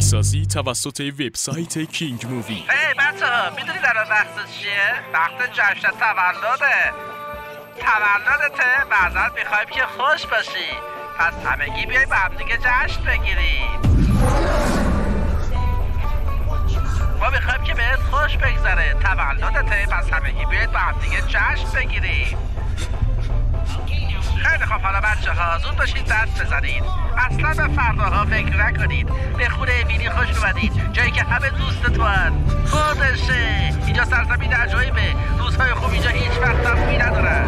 فیلمسازی توسط وبسایت کینگ مووی. هی بچه‌ها میدونی در وقت چیه؟ وقت جشن تولده. تولدته، بعضا میخوایم که خوش باشی، پس همگی بیایم با هم دیگه جشن بگیریم. ما میخوایم که بهت خوش بگذره، تولدته، پس همگی بیاید با هم دیگه جشن بگیریم. خیلی خوب، حالا بچه‌ها زود باشید دست بزنید، اصلا به فرداها فکر نکنید، به خونه ویلی خوش اومدید، جایی که همه دوستتون خودشه. اینجا سرزمین عجایبه، روزهای خوب اینجا هیچ وقت تمومی ندارن.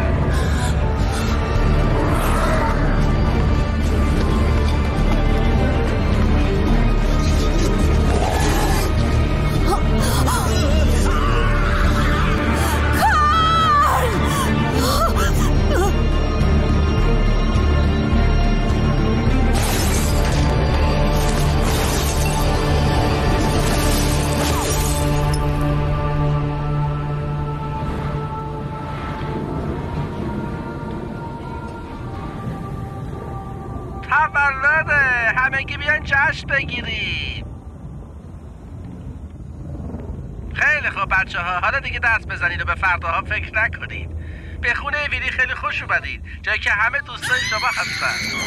تولده، همگی بیان جشن بگیریم. خیلی خوب بچه‌ها، حالا دیگه دست بزنید و به فرداها فکر نکنید. به خونه ویلی خیلی خوش اومدید، جایی که همه دوستای شما هستن.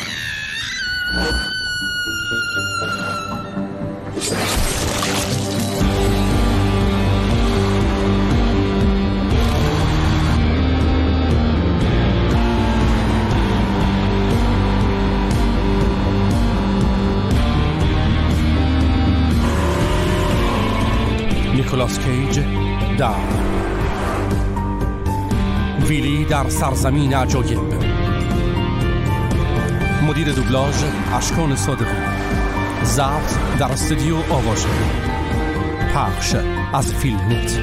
نیکولاس کیج در ویلی در سرزمین عجایب. مدیر دوبلاژ اشکان صادقی. ضبط در استودیو آواژه. پخش از فیلمنت.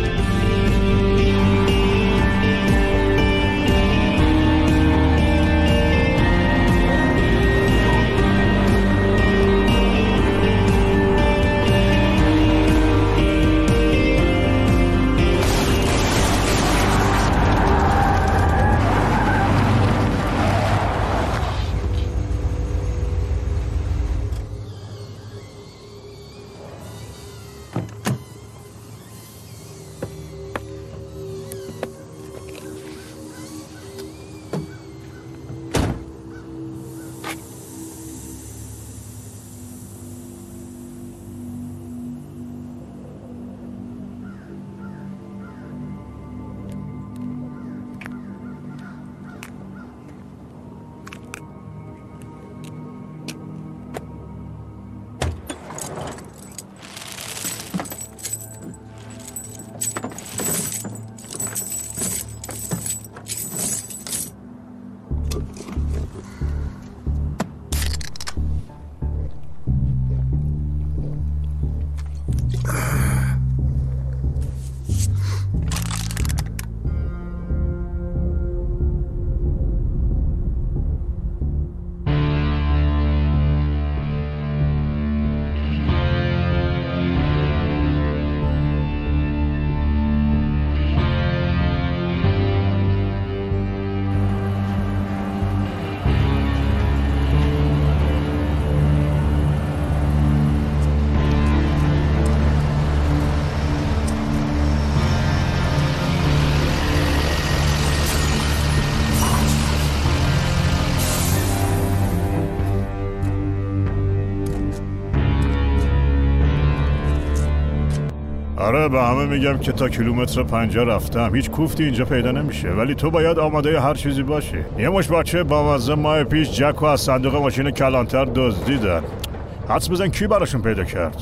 آره، به همه میگم که تا کیلومتر 50 رفتم، هیچ کوفتی اینجا پیدا نمیشه، ولی تو باید آماده هر چیزی باشی. یه مش بچه بامزه ماه پیش جکو از صندوق ماشین کلانتر دزدیدن. حدس بزن کی براشون پیدا کرد؟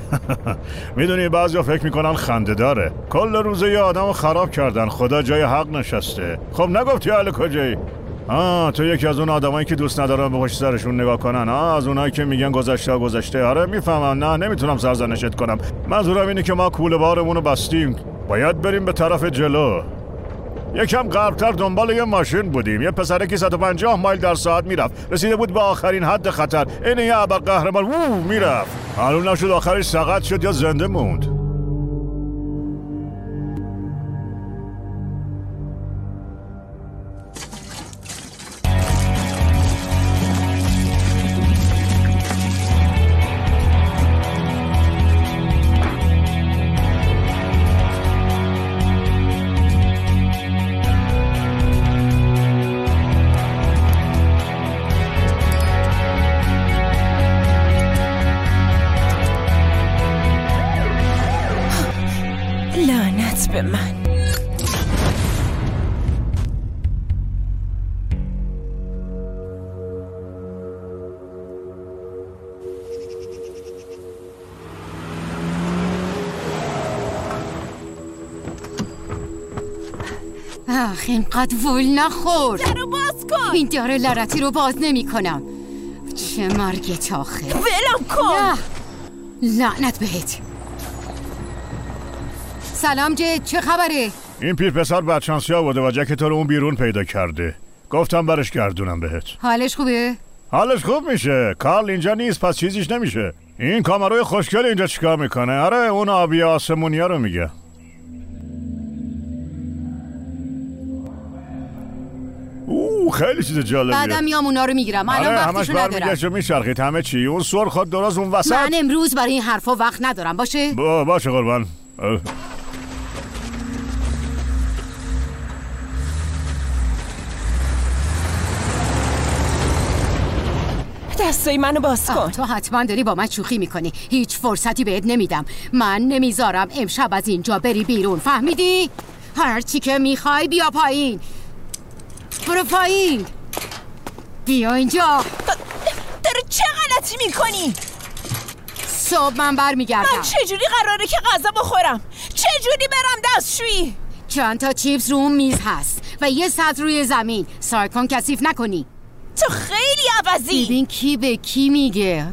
میدونی بعضیا فکر میکنن خنده داره، کل روزه یه آدمو خراب کردن، خدا جای حق نشسته. خب نگفتی اهل کجایی؟ تو یکی از اون آدمایی که دوست ندارن به پشت سرشون نگاه کنن، از اونایی که میگن گذشته. آره میفهمم، نه نمیتونم سرزنشت کنم. منظورم اینه که ما کوله بارمونو بستیم، باید بریم به طرف جلو. یکم غربتر دنبال یه ماشین بودیم، یه پسرکی 150 مایل در ساعت میرفت، رسیده بود به آخرین حد خطر. این یه ابرقهرمان میرفت، معلوم نشد آخرش سقط شد یا زنده موند. به من. آخ اینقدر وول نخور. درو باز کن. این در لعنتی رو باز نمی کنم. چه مرگت آخه. ولم کن. نه لعنت بهت. سلام جد، چه خبره؟ این پیر پسر بدشانسی آورده و جکت رو اون بیرون پیدا کرده. گفتم برش گردونم بهت. حالش خوبه؟ حالش خوب میشه. کارل اینجا نیست پس چیزیش نمیشه. این کامروی خوشگل اینجا چیکار میکنه؟ آره اون آبی آسمونیا رو میگه. خیلی چیز جالبیه. بعدم میام اونا رو میگیرم. الان وقتشو ندارم. برمیگشت و میچرخید همه چی. اون سر خود درست اون وسط. من امروز برای این حرفا وقت ندارم. باشه؟ باشه قربان. دستای منو باز کن. تو حتما داری با من شوخی میکنی. هیچ فرصتی بهت نمیدم. من نمیذارم امشب از اینجا بری بیرون. فهمیدی؟ هر چی که میخوای بیا پایین. برو پایین. بیا اینجا. داری چه غلطی میکنی؟ صبح من برمیگردم. من چجوری قراره که غذا بخورم؟ چجوری برم دستشویی؟ چند تا چیپس رو اون میز هست و یه سطل روی زمین. سعی کن کثیف نکنی. تو خیلی عوضی. ببین کی به کی میگه.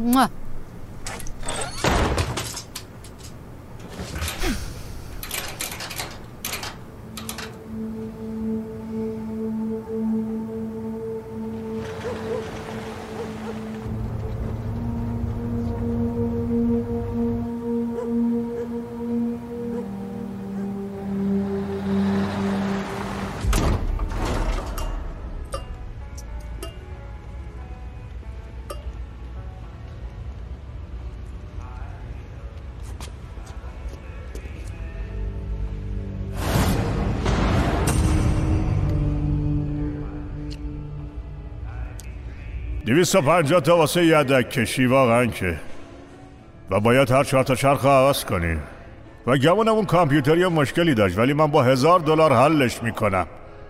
$250 تا واسه یدک کشی واقعا که و باید هر 4 تا چرخ عوض کنیم و گمونم اون کامپیوتری مشکلی داشت ولی من با $1000 حلش میکنم.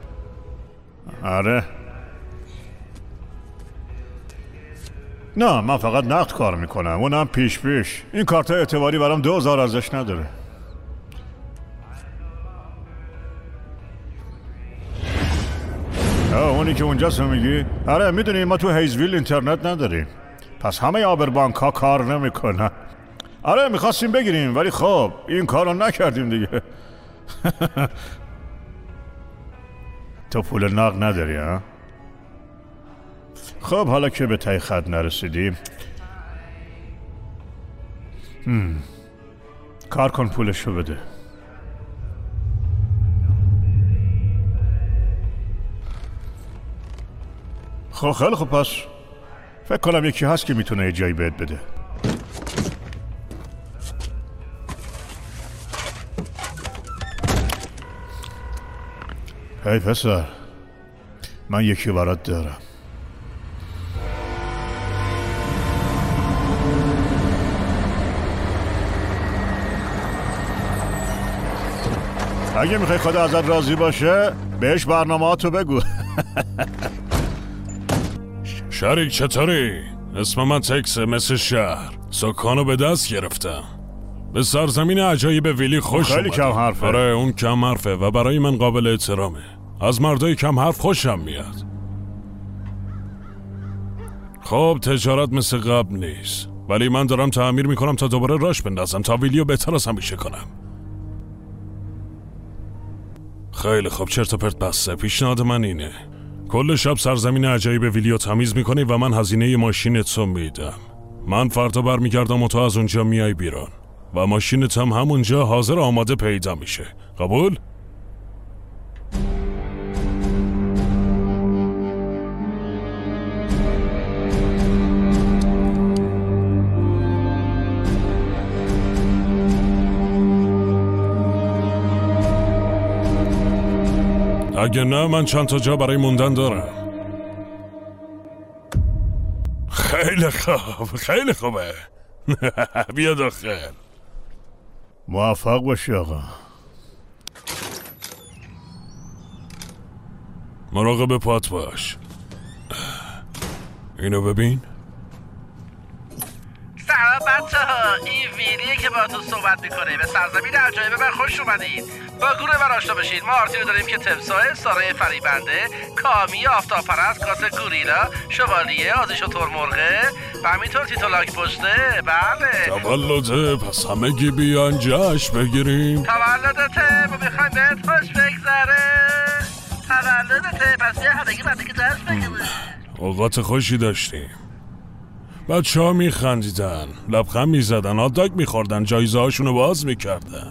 آره نه من فقط نقد کار میکنم اونم پیش این کارت اعتباری برام 2000 ارزش نداره. اونی که اونجاست میگی؟ آره میدونی ما تو هیزویل اینترنت نداریم پس همه آبربانک ها کار نمیکنن. آره میخواستیم بگیریم ولی خب این کارو نکردیم دیگه. تو پول نقد نداری ها؟ خب حالا که به ته خط نرسیدیم کار کن پولشو بده. خب خیلی خب پس فکر کنم یکی هست که میتونه یه جایی بهت بده. هی پسر من یکی برات دارم. اگه میخوای خدا ازت راضی باشه بهش برنامه‌هاتو بگو. شریک چطوری؟ اسم من تکسه مثل شهر. سکانو به دست گرفتم. به سرزمین عجایب ویلی خوش خیلی کم حرفه. آره اون کم حرفه و برای من قابل احترامه. از مردای کم حرف خوشم میاد. خب تجارت مثل قبل نیست ولی من دارم تعمیر میکنم تا دوباره راش بندازم تا ویلیو بهتر از همیشه کنم. خیلی خب چرت و پرت بسته. پیشنهاد من اینه کل شب سرزمین عجایب ویلیو تمیز میکنی و من هزینه ماشینت رو میدم. من فردا برمیگردم و تو از اونجا میای بیرون و ماشینت هم همونجا حاضر آماده پیدا میشه. قبول؟ اگه نه من چند تا جا برای موندن دارم. خیلی خوب خیلی خوبه. بیا داخل. موفق باشی آقا. مراقب پات باش. اینو ببین. سلام بچه‌ها، این ویلیه که با تو صحبت میکنه. به سرزمین عجایب من خوش اومدید. با گروه من آشنا بشید. ما آرتی رو داریم که تمساه، ساره فریبنده، کامی، آفتاب‌پرست، کاسه گوریلا، شوالیه، آزیش و ترمرغه و همینطور تیتو لاک پشته. بله تولده، پس همگی بیان جشن بگیریم. تولدته، ما میخوایم بهت خوش بگذره. تولدته، پس بیا همگی بعد که جشن بگیریم. اوقات خوشی داشتیم. بچه ها میخندیدن، لبخند میزدن، هاتداگ میخوردن، جایزه هاشونو باز میکردن.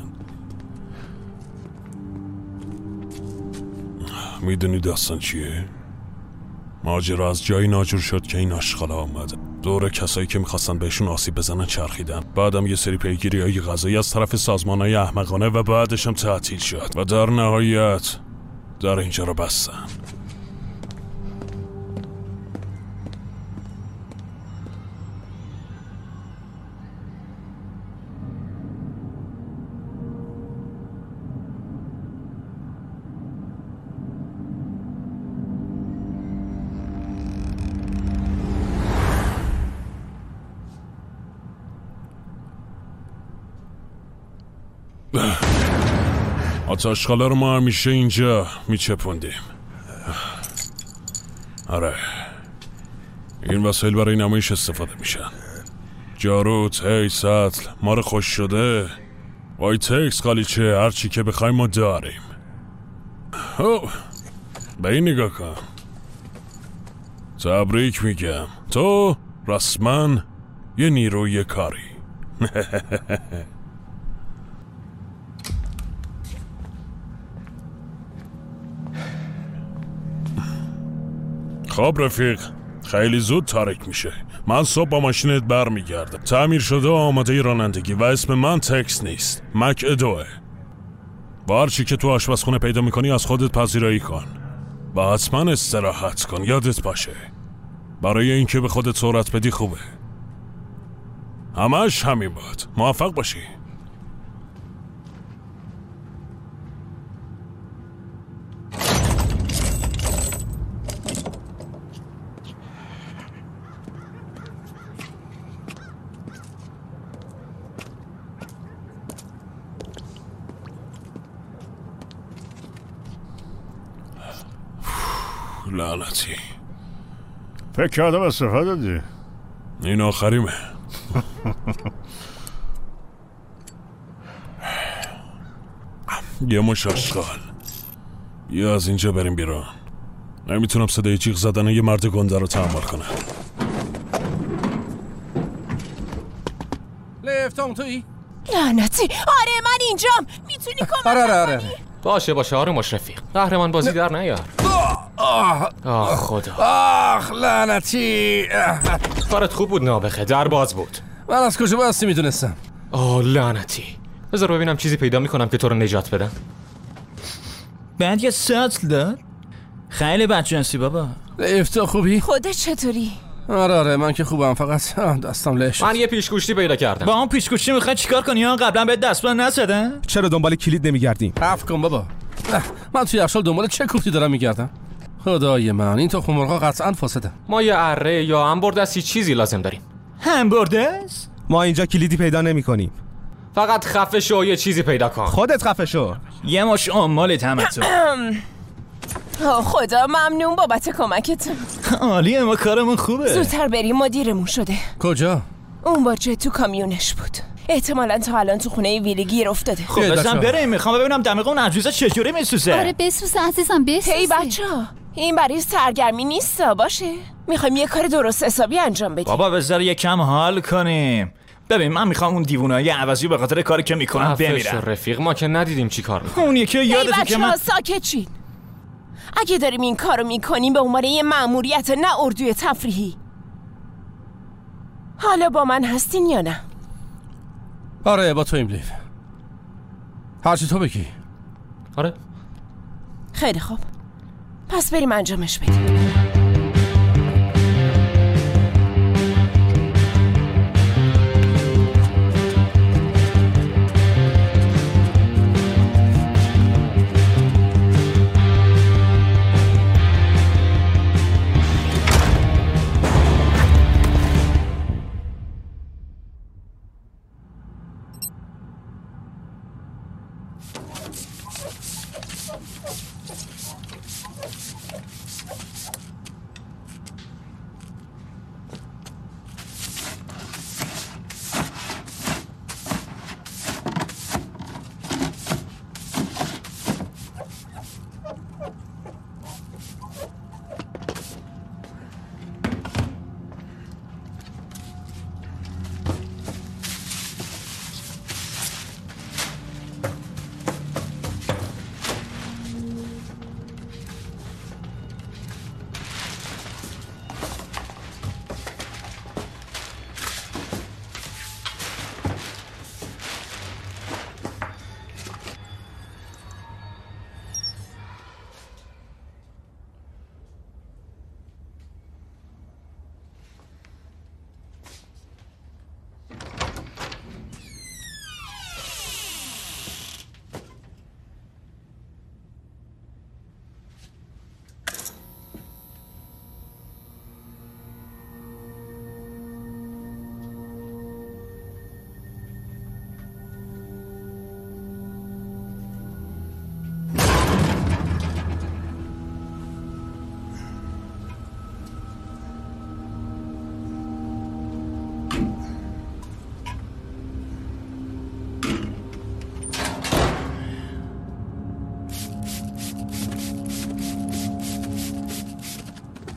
میدونی داستان چیه؟ ماجرا از جایی ناجور شد که این آشغالا آمد دور کسایی که میخواستن بهشون آسیب بزنن چرخیدن. بعدم یه سری پیگیری‌های غذایی از طرف سازمان‌های احمقانه و بعدش هم تعطیل شد و در نهایت در اینجا رو بستن. آتشخاله رو ما همیشه اینجا میچپوندیم. آره، این وسایل برای نمایش استفاده میشن. جارو، تی، سطل، مار خوش شده، وایتکس، قالیچه، هرچی که بخوایم ما داریم. به این نگاه کن. تبریک میگم، تو رسما یه نیروی کاری. خب رفیق، خیلی زود تاریک میشه. من صبح با ماشینت برمیگردم. تعمیر شده و آماده رانندگی و اسم من تکس نیست، مک ادوه. با هر چی که تو آشپزخونه پیدا میکنی از خودت پذیرایی کن و حتما استراحت کن. یادت باشه برای اینکه به خودت سرعت بدی خوبه. همش همین بود. موفق باشی. لعنتی، فکر کردم استفاده دادی. این آخریمه. یه مش آشغال. یا از اینجا بریم بیرون. نمیتونم صدای جیغ زدن یه مرد گنده رو تحمل کنم. لفتام تویی؟ لعنتی، آره من اینجام. میتونی کمک آره. باشه آروم رفیق. قهرمان بازی در نیار. آه خدا. آخ لعنتی. کارت خوب بود نابخه، در باز بود. من از کجا باستی میدونستم؟ لعنتی. بذار ببینم چیزی پیدا میکنم که تو رو نجات بدم. بعد یه سطل داد؟ خیلی بدجنسی بابا. لفتا خوبی؟ خودت چطوری؟ آره من که خوبم، فقط دستم لش. من یه پیشگوشتی پیدا کردم. با اون پیشگوشتی میخوای چیکار کنی؟ قبلا بهت دستبند نزدن؟ چرا دنبال کلید نمیگردیم؟ حرف کن بابا. من توی یخچال دنبال چه کوفتی دارم میگردم؟ خدای من، این تخم مرغا قطعاً فاسده. ما یه اره یا همبردستی چیزی لازم داریم. همبردست؟ ما اینجا کلیدی پیدا نمی‌کنیم. فقط خفه شو یه چیزی پیدا کن. خودت خفه شو. یه مش عمالت همتون. خدا ممنون بابت کمکتون. عالیه، ما کارمون خوبه. زودتر بریم، ما دیرمون شده. کجا؟ اون باجه تو کامیونش بود. احتمالاً تا الان تو خونه ویلی گیر افتاده. خب بزن بریم، میخوام ببینم دماغ اون عجوزه چجوری میسوزه. آره بسوزه عزیزم، بسوزه. هی بچه‌ها، این برای سرگرمی نیست باشه. میخوایم یه کار درست حسابی انجام بدیم. بابا بذار یه کم حال کنیم. ببین من میخوام اون دیوونه‌ای عوضی به خاطر کاری که میکنم بمیرم. رفیق ما که ندیدیم چی کار میکنه. اون یکی یادته که من ساکت شین. اگه داریم این کارو میکنیم به عنوان یه مأموریت، نه اردوی تفریحی. حالا با من هستین یا نه؟ آره با تو لیف. هرچی تو بگی. آره خیلی خوب، پس بریم انجامش بدیم.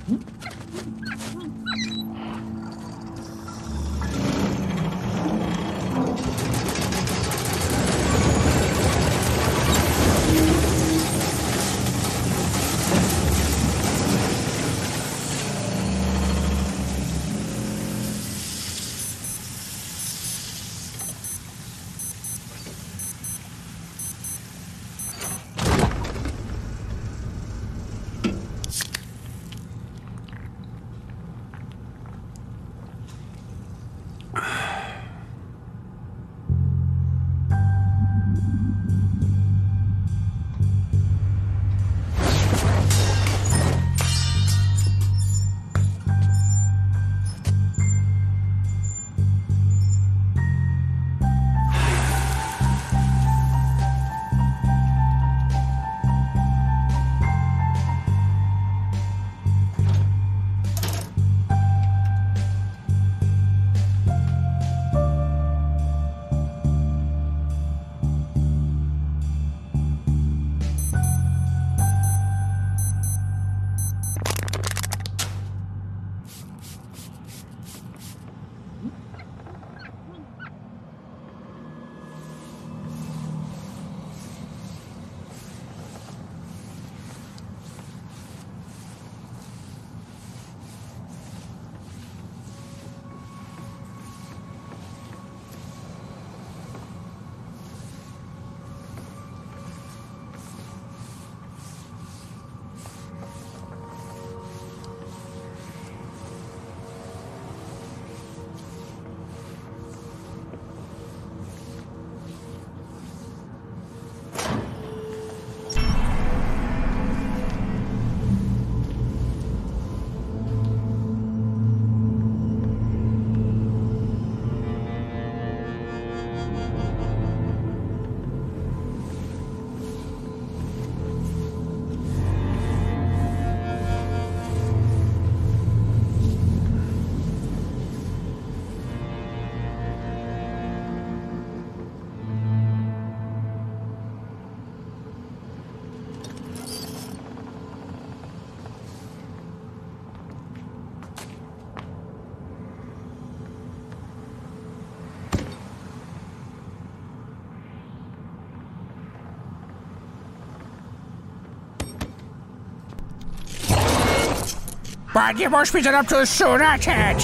باید یه باش میزنم تو صورتت.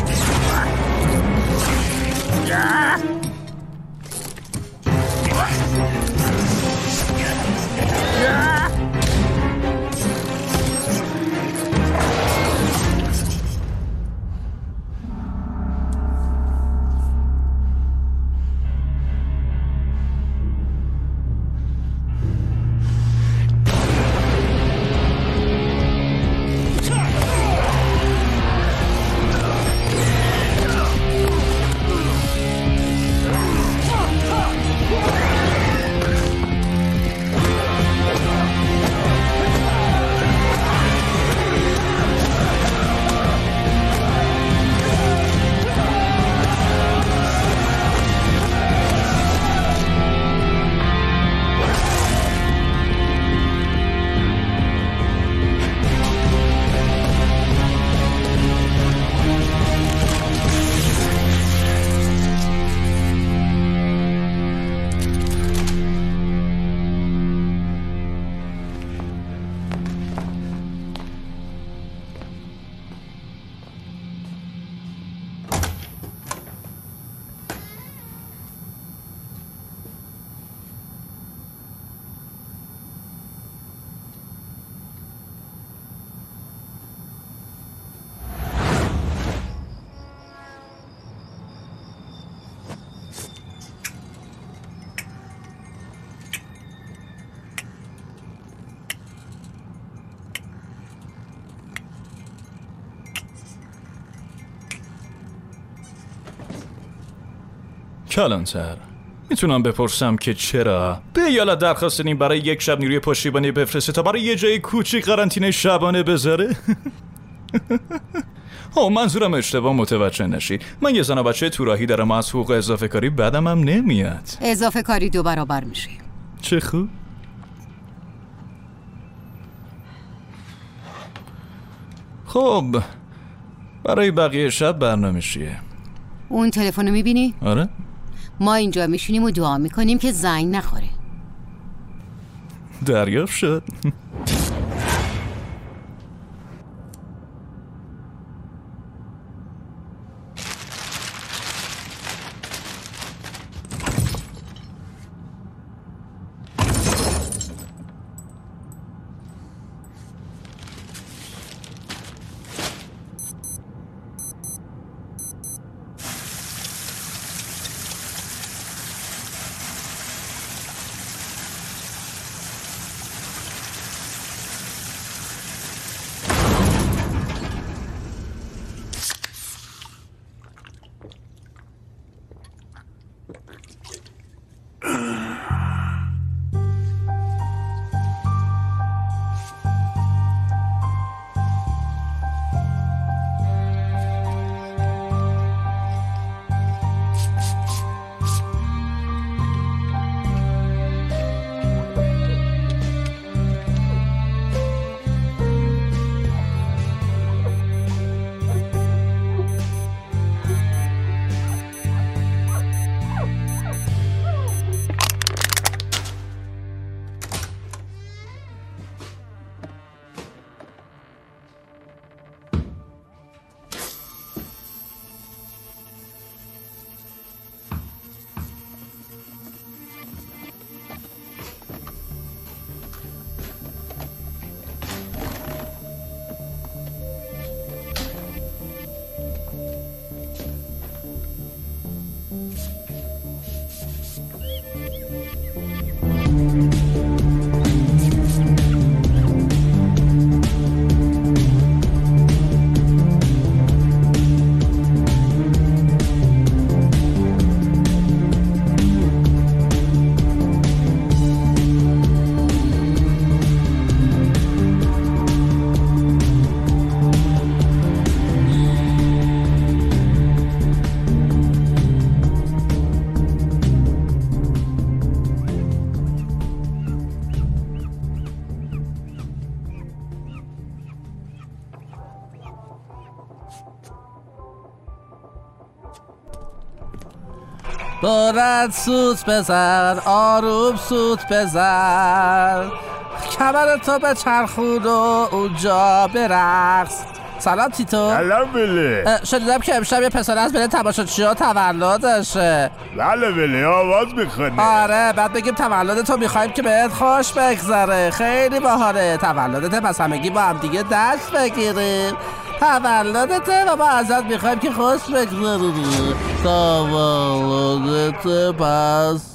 کلانتر، میتونم بپرسم که چرا به ایالت درخواست دادیم برای یک شب نیروی پشتیبانی بفرسته تا برای یه جای کوچیک قرنطینه شبانه بذاره؟ منظورم اشتباه متوجه نشید. من یه زن و بچه تو راهی دارم و از حقوق اضافه کاری بدم هم نمیاد. اضافه کاری 2 برابر میشه. چه خوب. خب برای بقیه شب برنامه چیه؟ اون تلفن رو میبینی؟ آره. ما اینجا میشینیم و دعا میکنیم که زنگ نخوره. دریافت شد. دارد سوت بزن، آروم سوت بزن، کمرتو به چرخون و اونجا برقص. سلام تیتو. سلام بله. شنیدم که امشب یه پسر از بین تماشاچی‌ها تولدشه. بله بله آواز میخونه. آره بعد بگیم تولدتو میخوایم که بهت خوش بگذره. خیلی باحاله تولدت، پس همگی با هم دیگه دست بگیریم. تولدته و ما ازت میخوایم که خوش بگذره. تولدته پس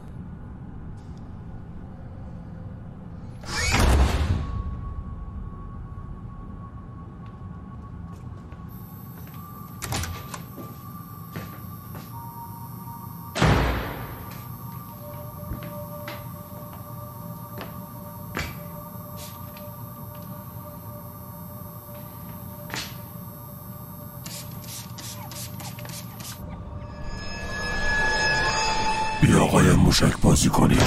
بیا آقای موشک بازی کنیم.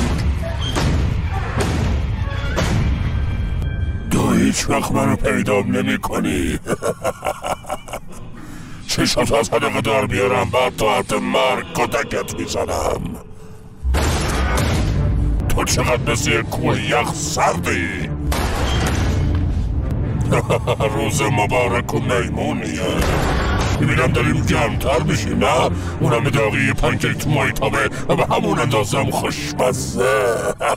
تو هیچ وقت منو پیدام نمی کنی. چشات از حدقه دار بیارم بعد تا حد مرگ کتکت میزنم. تو چقدر مثل یک کوه یخ سردی. روز مبارک و میمونیه. میبینم داریم گرمتر بشیم نه؟ اونم داغی پنکیک تو مایتابه و به همون اندازم خوشمزه.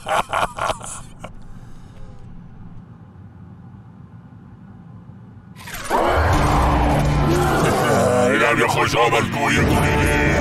اینم یه خوش آمد گویه گویی.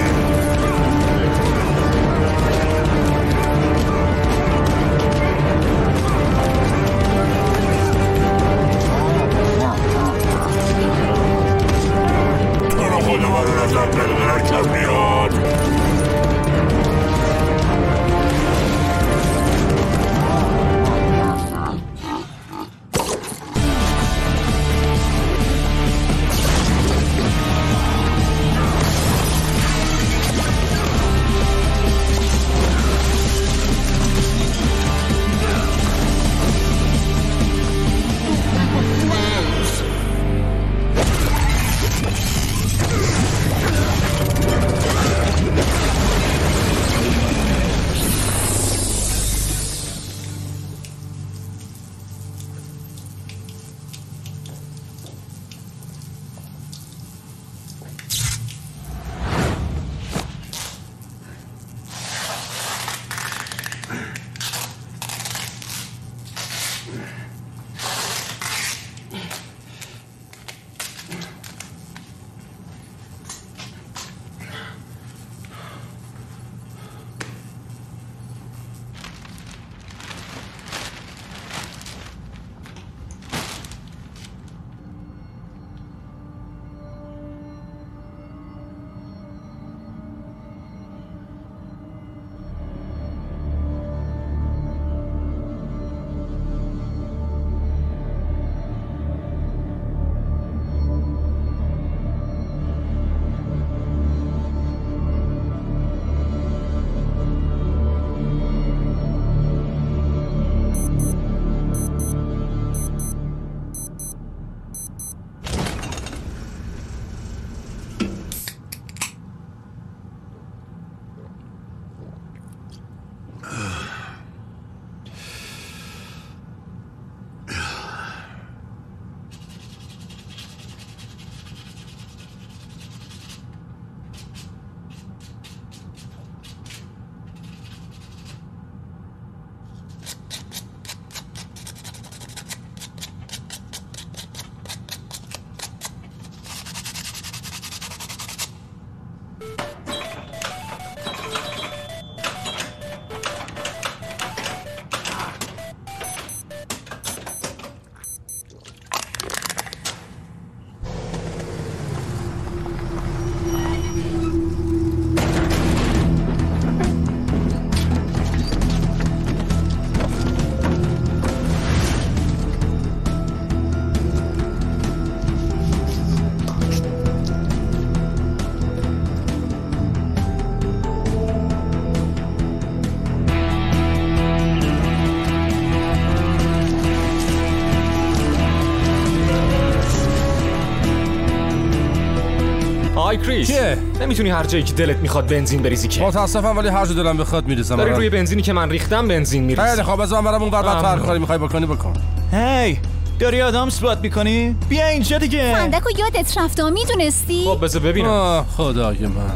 های کریس، چیه؟ نمیتونی هر جایی که دلت میخواد بنزین بریزی که؟ متاسفم ولی هر جا دلم بخواد میریزم. داری روی بنزینی که من ریختم بنزین میریزی. خیلی خوب، بذار من برم اون ور بعد هر کاری میخوای بکنی بکن. هی داری آدم سپات میکنی؟ بیا اینجا دیگه. فندکو یادت رفته میدونستی؟ خب بذار ببینم. خدای من.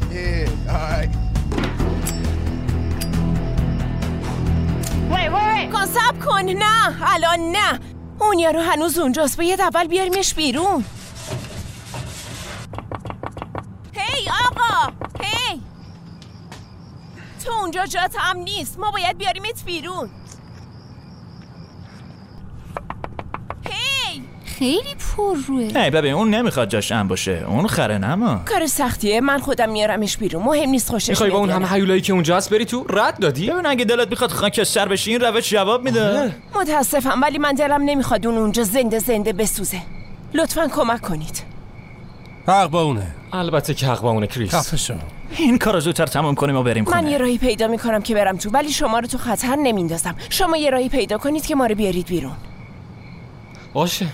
کن صبر کن. نه الان نه، اون یارو هنوز اونجاست. باید اول بیاریمش بیرون. هی آقا، هی تو اونجا جات هم نیست، ما باید بیاریمت بیرون. هی خیلی پر روه. هی ببین اون نمیخواد جاش ام باشه، اون خره نما. کار سختیه، من خودم میارمش بیرون، مهم نیست خوشش میخوای با اون میاد. همه هیولایی که اونجاست بری تو؟ رد دادی؟ ببین اگه دلت میخواد خاکستر بشی این روش جواب میده. متاسفم ولی من دلم نمیخواد اون اونجا زنده بسوزه. لطفاً کمک کنید. حق با اونه. البته که حق با اونه کریس. خفه شو. این کارو زودتر تمام کنیم و بریم خونه. من یه راهی پیدا میکنم که برم تو، ولی شما رو تو خطر نمیندازم. شما یه راهی پیدا کنید که ما رو بیارید بیرون. باشه.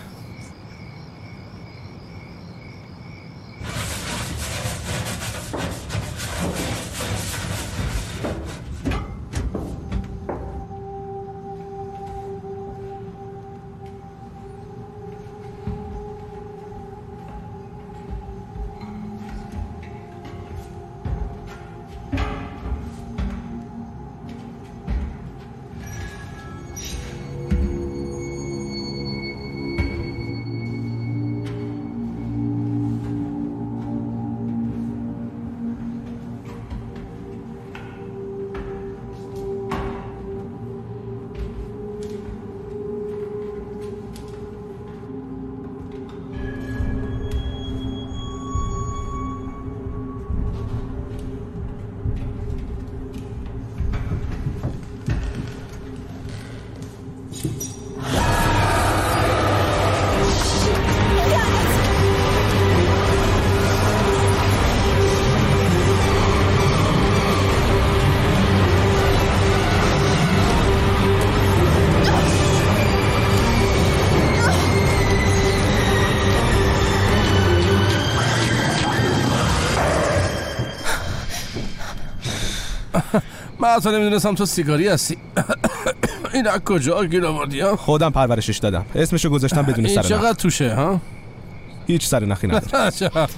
من اصلا نمیدونستم تو سیگاری هستی. این از کجا گیر آوردی ها؟ خودم پرورشش دادم، اسمشو گذاشتم بدون سر این نخ. چقدر توشه ها؟ هیچ سر نخی نداره.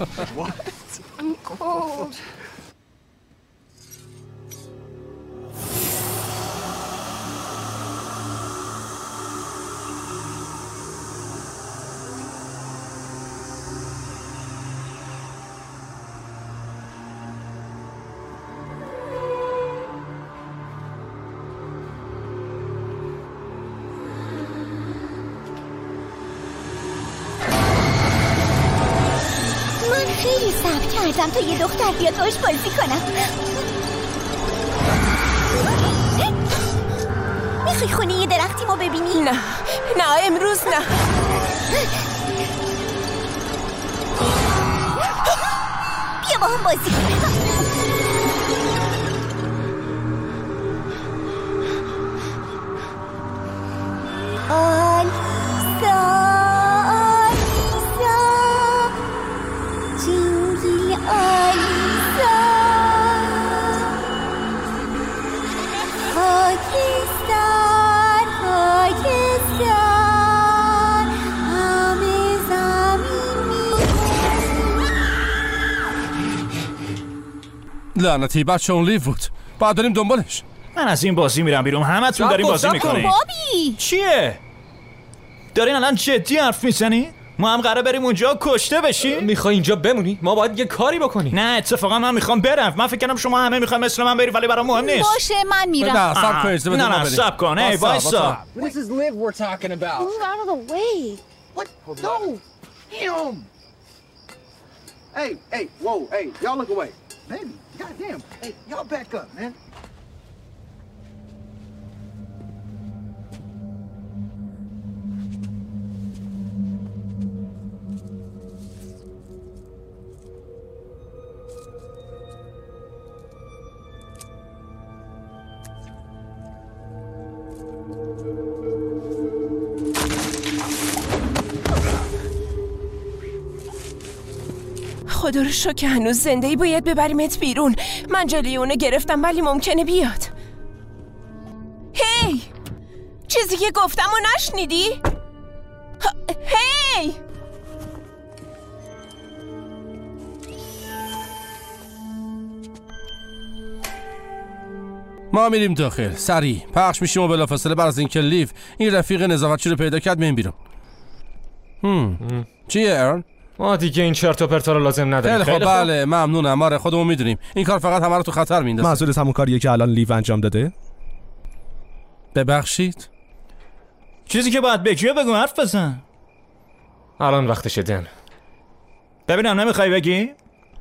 خیلی صبر کردم تا یه دختر بیاد باش بازی کنم. میخوای خونه یه درختی ما ببینی؟ نه امروز نه. بیا با هم بازی کنم. لعنتی بچه اون لیو بود. باید بریم دنبالش. من از این بازی میرم بیرون، همتون دارین بازی میکنین. بابی چیه؟ دارین الان جدی حرف میزنی؟ ما هم قراره بریم اونجا کشته بشیم؟ میخوای اینجا بمونی؟ ما باید یه کاری بکنیم. نه اتفاقا من میخوام برم. من فکر کنم شما همه میخواین مثل من بریم ولی برام مهم نیست. باشه من میرم. نه صبر کنید. نه صبر کن. ای وایسا. This is Liv we're talking about. Move out of the way. What? No. Him. Hey, whoa, hey, y'all look away. Baby, goddamn. Hey, y'all back up, man. خدا رو شکر هنوز زنده ای. باید ببریمت بیرون. من جلوی اونو گرفتم ولی ممکنه بیاد. هی چیزی که گفتم و نشنیدی؟ هی ما میریم داخل سریع پخش میشیم و بلافاصله بعد از اینکه لیف این رفیق نظافتچی رو پیدا کرد میریم بیرون. چیه ارن؟ ما دیگه این چرت و پرتا رو لازم نداریم. خیلی خب بله ممنونم. آره خودمون میدونیم این کار فقط همه رو تو خطر میندازه. منظورت همون کاریه که الان لیف انجام داده؟ ببخشید چیزی که باید بگی بگو، حرف بزن. الان وقتشه دن. ببینم نمیخوای بگی؟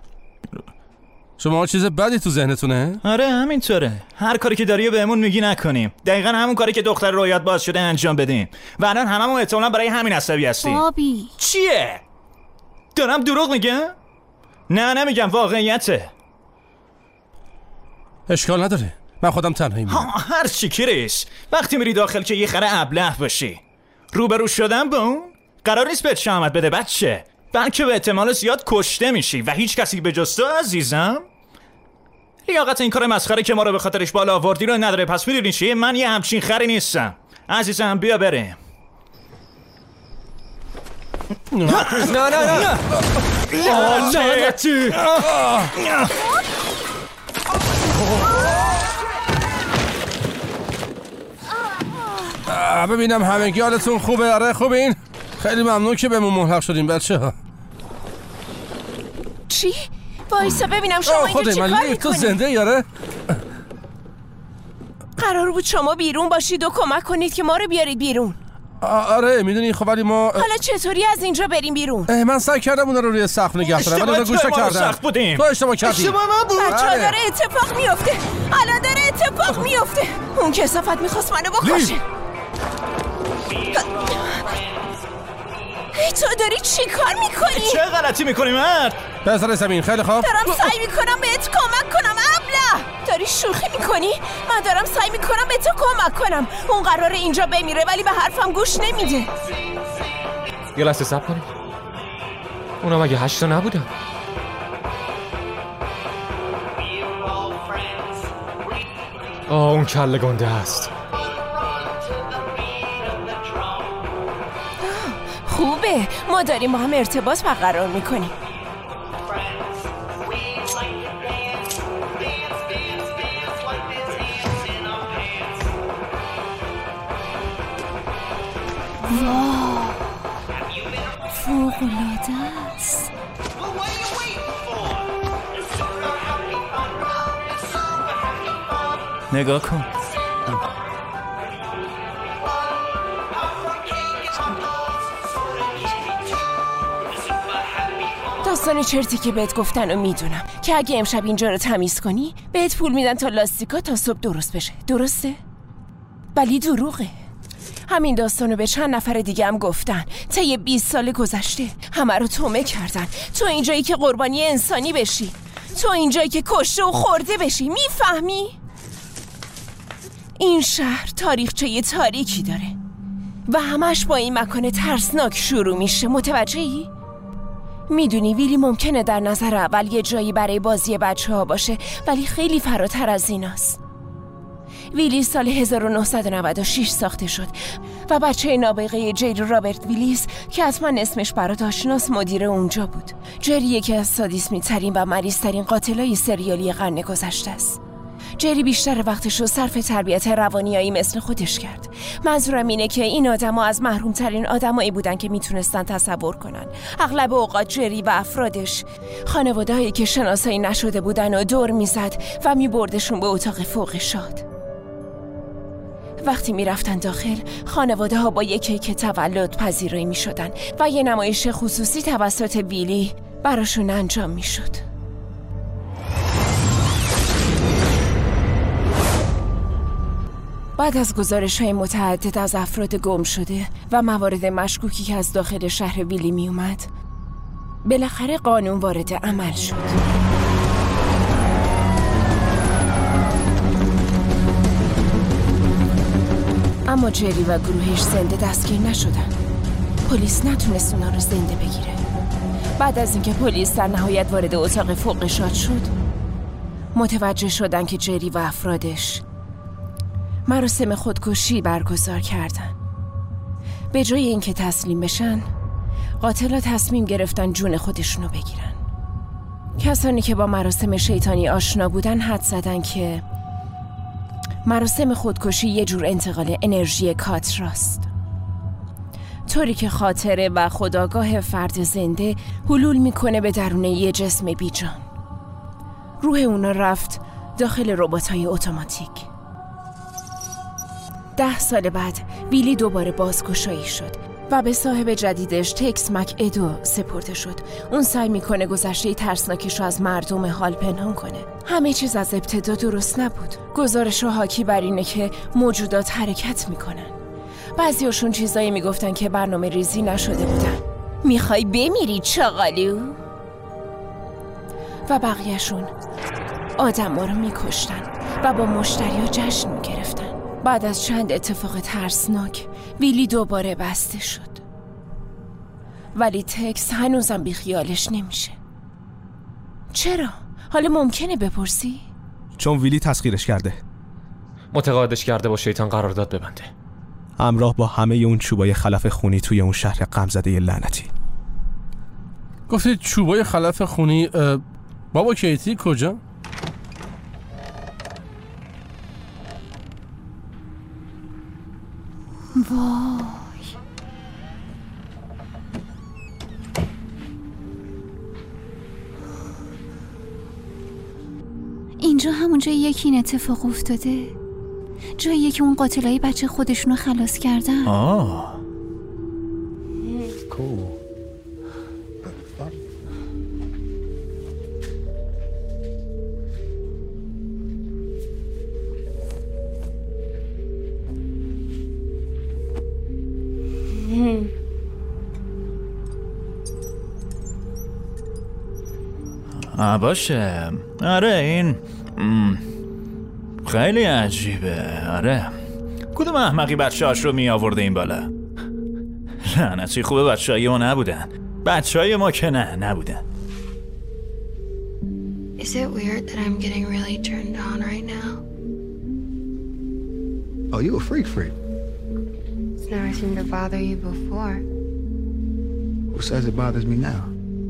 شما چیز بدی تو ذهنتونه؟ آره همینطوره. هر کاری که داری بهمون میگی نکنیم. دقیقاً همون کاری که دختر رویات باز شده انجام بدیم. و الان هممون احتمالاً برای همین عصبی هستیم. بابی چیه؟ دارم دروغ میگم؟ نه نمیگم، واقعیته. اشکال نداره من خودم تنهایی میرم. هر چی کریس، وقتی میری داخل که یه خره ابله باشی. روبرو شدن با اون قرار نیست بهت شهامت بده بچه، بلکه به احتمال زیاد کشته میشی و هیچ کسی به جز تو عزیزم لیاقت این کار مسخره که ما رو به خاطرش بالا آوردی رو نداره. پس میدونی چیه؟ من یه همچین خری نیستم عزیزم. بیا بریم. نه لعنتی. ببینم همگی حالتون خوبه؟ آره خوبین؟ خیلی ممنون که بهمون ملحق شدیم بچه ها. چی؟ وایسا ببینم شما اینجا چی کار میکنی؟ تو زنده یاره؟ قرار بود شما بیرون باشید و کمک کنید که ما رو بیارید بیرون. آره میدونی خب ولی ما حالا چطوری از اینجا بریم بیرون؟ من سعی کردم اونا رو روی سقف نگه دارم ولی گوش نکردم. تو اشتباه کردی. بچه‌ها داره اتفاق میفته. الان داره اتفاق میفته. اون کثافت میخواست منو بکشه. تو داری چی کار میکنی؟ چه غلطی میکنی مرد؟ بذار زمین. خیلی خوب دارم سعی میکنم بهت کمک کنم. ابله داری شوخی میکنی؟ من دارم سعی میکنم به تو کمک کنم. اون قراره اینجا بمیره ولی به حرفم گوش نمیده. یه لحظه صبر کنید. اونا مگه 8 تا نبودن؟ اون کله گنده است. خوبه ما داریم با هم ارتباط برقرار میکنیم. واو فوق‌العاده است. نگاه کن. داستان چرتی که بهت گفتن و میدونم که اگه امشب اینجا رو تمیز کنی بهت پول میدن تا لاستیکا تا صبح درست بشه. درسته؟ ولی دروغه. همین داستانو به چند نفر دیگه هم گفتن. طی 20 سال گذشته همه رو تومه کردن. تو اینجایی که قربانی انسانی بشی، تو اینجایی که کشته و خورده بشی. میفهمی؟ این شهر تاریخچه تاریکی داره و همش با این مکان ترسناک شروع میشه. متوجهی؟ میدونی ویلی ممکنه در نظر اول یه جایی برای بازی بچه ها باشه ولی خیلی فراتر از ایناست. ویلی سال 1996 ساخته شد و بچه نابغه جری رابرت ویلیس که حتما اسمش برات آشناس مدیر اونجا بود. جری یکی از سادیسمی ترین و مریض ترین قاتلای سریالی قرن گذشته است. جری بیشتر وقتشو صرف تربیت روانیایی مثل خودش کرد. منظورم اینه که این آدما از محروم ترین آدمایی بودن که میتونستن تصور کنن. اغلب اوقات جری و افرادش خانواده‌هایی که شناسایی نشده بودن و دور میزد و میبردشون به اتاق فوق شاد. وقتی میرفتن داخل خانواده ها با یک کیک تولد پذیرایی میشدن و یه نمایش خصوصی توسط ویلی براشون انجام میشد. بعد از گزارش‌های متعدد از افراد گم شده و موارد مشکوکی که از داخل شهر ویلی می اومد، بالاخره قانون وارد عمل شد. اما جری و گروهش زنده دستگیر نشدن. پلیس نتونست اونا رو زنده بگیره. بعد از اینکه پلیس در نهایت وارد اتاق فوق‌شاد شد، متوجه شدن که جری و افرادش مراسم خودکشی برگزار کردن. به جای اینکه تسلیم بشن، قاتلا تصمیم گرفتن جون خودشونو بگیرن. کسانی که با مراسم شیطانی آشنا بودن حد زدن که مراسم خودکشی یه جور انتقال انرژی کاتراست، طوری که خاطره و خودآگاه فرد زنده حلول میکنه به درون یه جسم بیجان. روح اونا رفت داخل ربات‌های اتوماتیک. 10 سال بعد ویلی دوباره بازگشایی شد و به صاحب جدیدش تکس مک ادو سپرده شد. اون سعی میکنه گذشته ترسناکش رو از مردم حال پنهان کنه. همه چیز از ابتدا درست نبود. گزارش حاکی بر اینه که موجودات حرکت میکنن. بعضیاشون چیزایی میگفتن که برنامه ریزی نشده بودن. میخوای بمیری چاقالو؟ و بقیهشون آدم ها رو میکشتن و با مشتری ها جشن میگرفتن. بعد از چند اتفاق ترسناک ویلی دوباره بسته شد، ولی تکس هنوزم بیخیالش نمیشه. چرا؟ حالا ممکنه بپرسی؟ چون ویلی تسخیرش کرده. متقاعدش کرده با شیطان قرارداد ببنده، همراه با همه اون چوبای خلف خونی توی اون شهر غمزده لعنتی. گفتی چوبای خلف خونی؟ بابا کیتی کجا؟ وای، اینجا همون جاییه که این اتفاق افتاده، جاییه که اون قاتلای بچه خودشونو خلاص کردن. Cool. باشه. آره این خیلی عجیبه. آره کدوم احمقی بچه‌هاش رو می آورده این بالا؟ لعنتی خوبه بچه‌های ما نبودن. بچه‌های ما که نبودن. Is it weird that I'm getting really turned on right now? Oh, you a freak. It's never seemed to bother you before. Who says it bothers me now?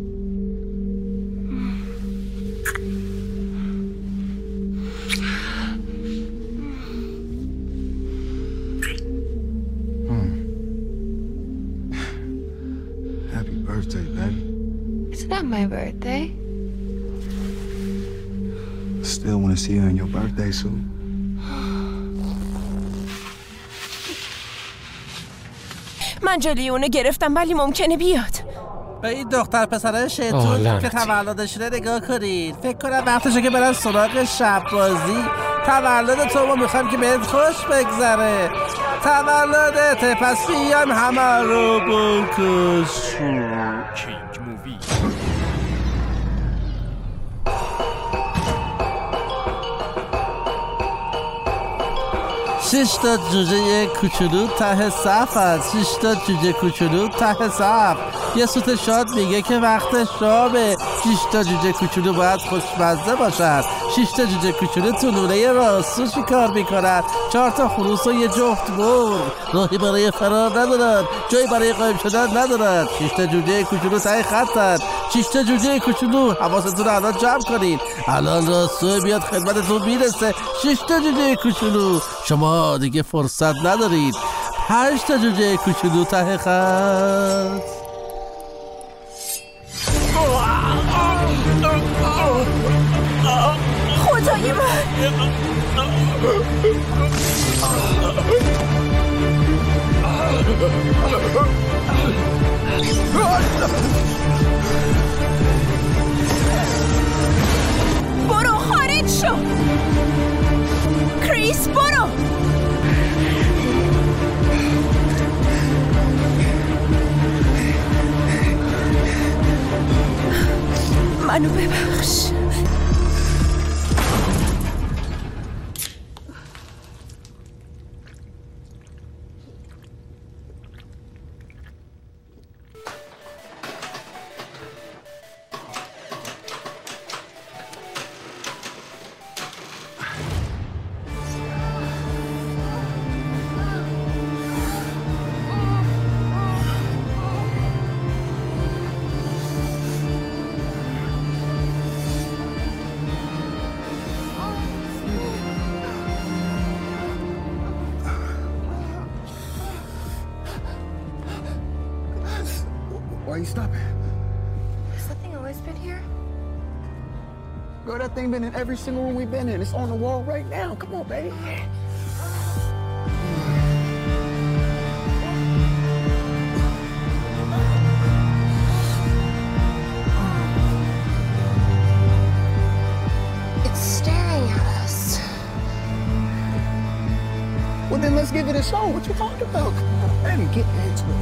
Happy birthday, baby. It's not my birthday. Still want to see you on your birthday soon. من جلوی اونو گرفتم ولی ممکنه بیاد. به این دختر پسره شیطون که تولدش رو نگاه کنید. فکر کنم وقتشه که برن سراغ شب بازی. تولد تو ما میخوایم که بهت خوش بگذره. تولدته، پس بیان همه رو بکش. کینگ مووی. 6 تا جوجه کوچولو ته صف هست. 6 تا جوجه کوچولو ته صف. یه سوت شاد میگه که وقت شامه. 6 تا جوجه کوچولو باید خوشمزه باشن. 6 تا جوجه کوچولو تو لوله راستو کار میکنن. 4 تا خروس و یه جفت مرغ. راهی برای فرار ندارن، جایی برای قایم شدن ندارن. 6 تا جوجه کوچولو ته خطن. 6 تا جوجه کوچولو، حواستون رو الان جمع کنین. الان راستو میاد خدمتتون میرسه. 6 تا جوجه کوچولو، شما دیگه فرصت ندارید. 5 تا جوجه کوچولو ته خط. خدای من، برو خارج شو. کریس برو. منو ببخش. you stopping? Has that thing always been here? Girl, that thing been in every single room we've been in. It's on the wall right now. Come on, baby. It's staring at us. Well, then let's give it a show. What you talking about? Come on, baby, get into it.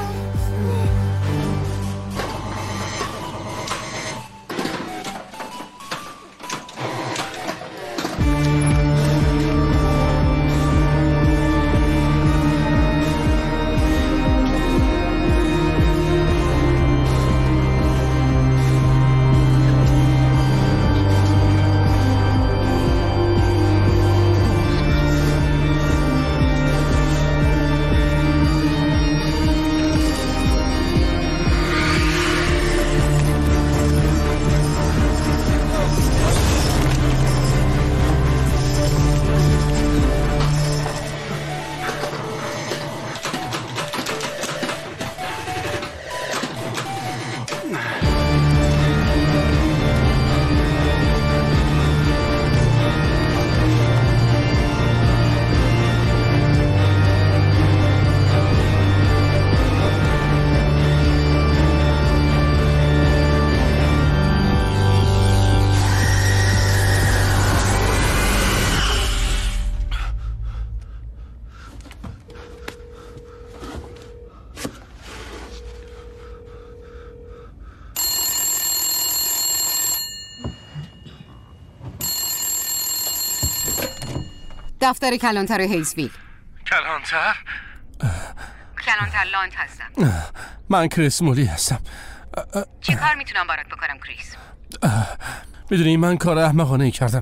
دفتر کلانتر هیزویل. کلانتر؟ کلانتر لانت هستم. من کریس مولی هستم. چی کار میتونم برات بکنم کریس؟ میدونی من کار احمقانه ای کردم.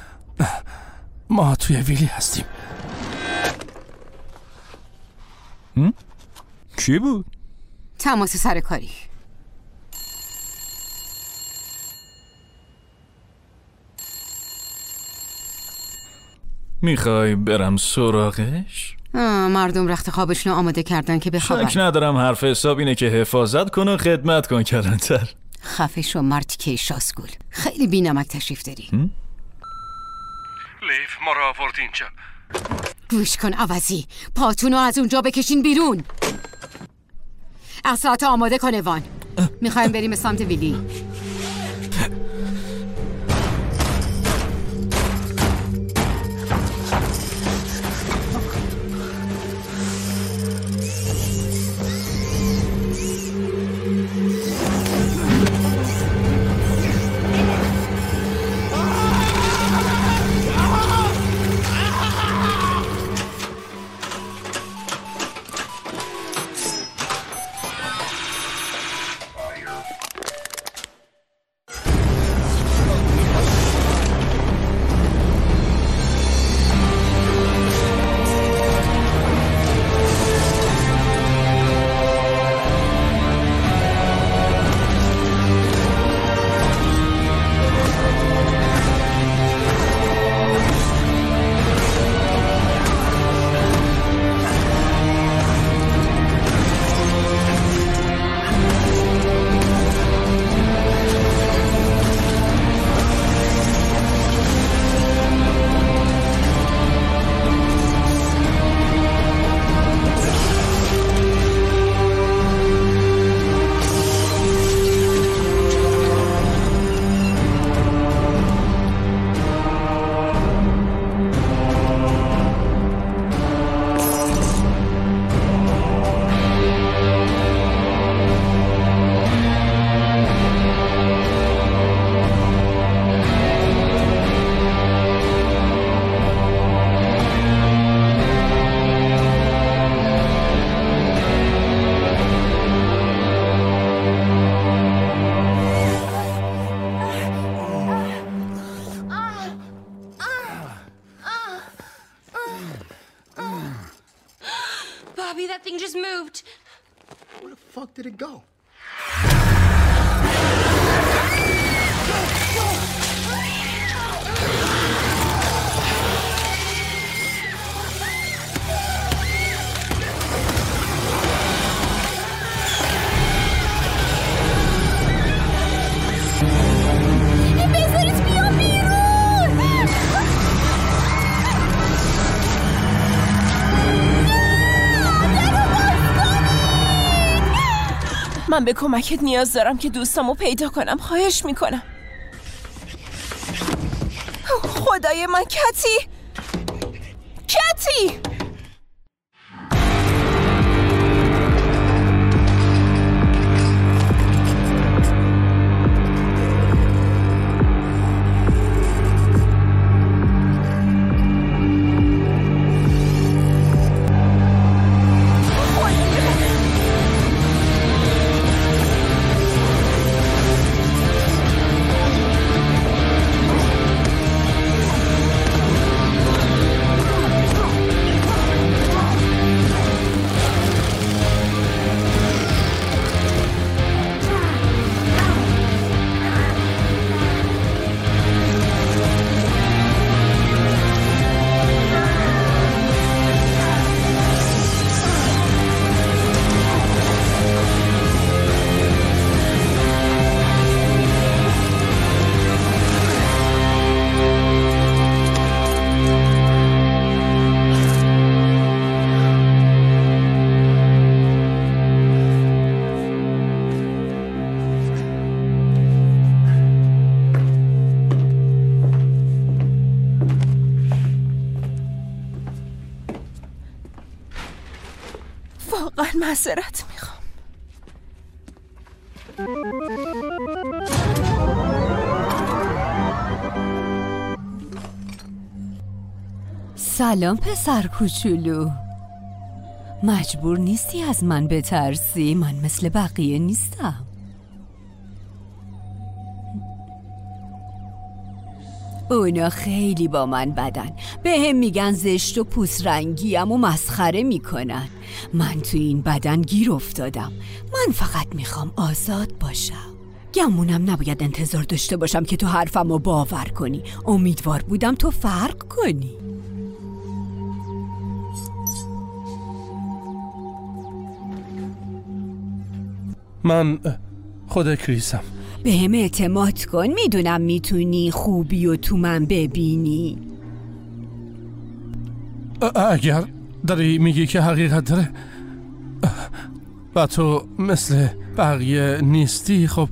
ما توی ویلی هستیم. چی بود؟ تماس سرکاری. میخوای برم سراغش؟ مردم رخت خوابشون آماده کردن که بخوابن. شک ندارم حرف حساب اینه که حفاظت کن و خدمت کن کلانتر. خفه شو مرتی که شاسگول. خیلی بی نمک تشریف داری. لیف ما را آورد اینجا. گوش کن عوضی، پاتونو از اونجا بکشین بیرون. اسلحه آماده کن وان. میخوایم بریم سمت ویلی. Bobby, that thing just moved. Where the fuck did it go? من به کمکت نیاز دارم که دوستامو پیدا کنم. خواهش میکنم. خدای من، کتی! کتی! واقعا معذرت میخوام. سلام پسر کوچولو. مجبور نیستی از من بترسی، من مثل بقیه نیستم. اونا خیلی با من بدن، به هم میگن زشت و پوست رنگیم و مسخره میکنن. من تو این بدن گیر افتادم. من فقط میخوام آزاد باشم. گمونم نباید انتظار داشته باشم که تو حرفمو باور کنی. امیدوار بودم تو فرق کنی. من خود کریسم. به هم اعتماد کن، میدونم میتونی خوبی و تو من ببینی. اگر داری میگی که حقیقت داره و تو مثل بقیه نیستی، خب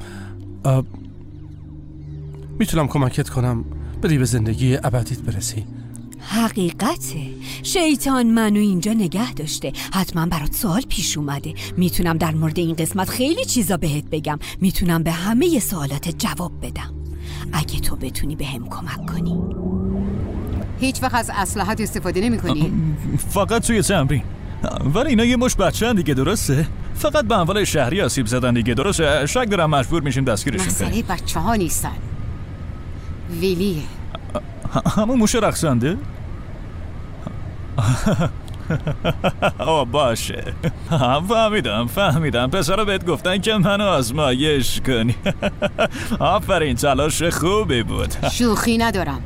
میتونم کمکت کنم بری به زندگی ابدیت برسی. حقیقته، شیطان منو اینجا نگه داشته. حتما برات سوال پیش اومده. میتونم در مورد این قسمت خیلی چیزا بهت بگم. میتونم به همه سوالاتت جواب بدم اگه تو بتونی بهم کمک کنی. هیچ وقت از اسلحه‌ات استفاده نمی‌کنی؟ فقط توی تمرین. ولی اینا یه مش بچه‌ن دیگه، درسته؟ فقط به اموال شهری آسیب زدن دیگه، درسته؟ شک دارم مجبور میشیم دستگیرشون کنیم. مسئله بچه‌ها نیستن. ویلیه. همون موش رقصنده؟ باشه. فهمیدم. پسرا بهت گفتن که منو آزمایش کنی. آفرین، تلاش خوبی بود. شوخی ندارم.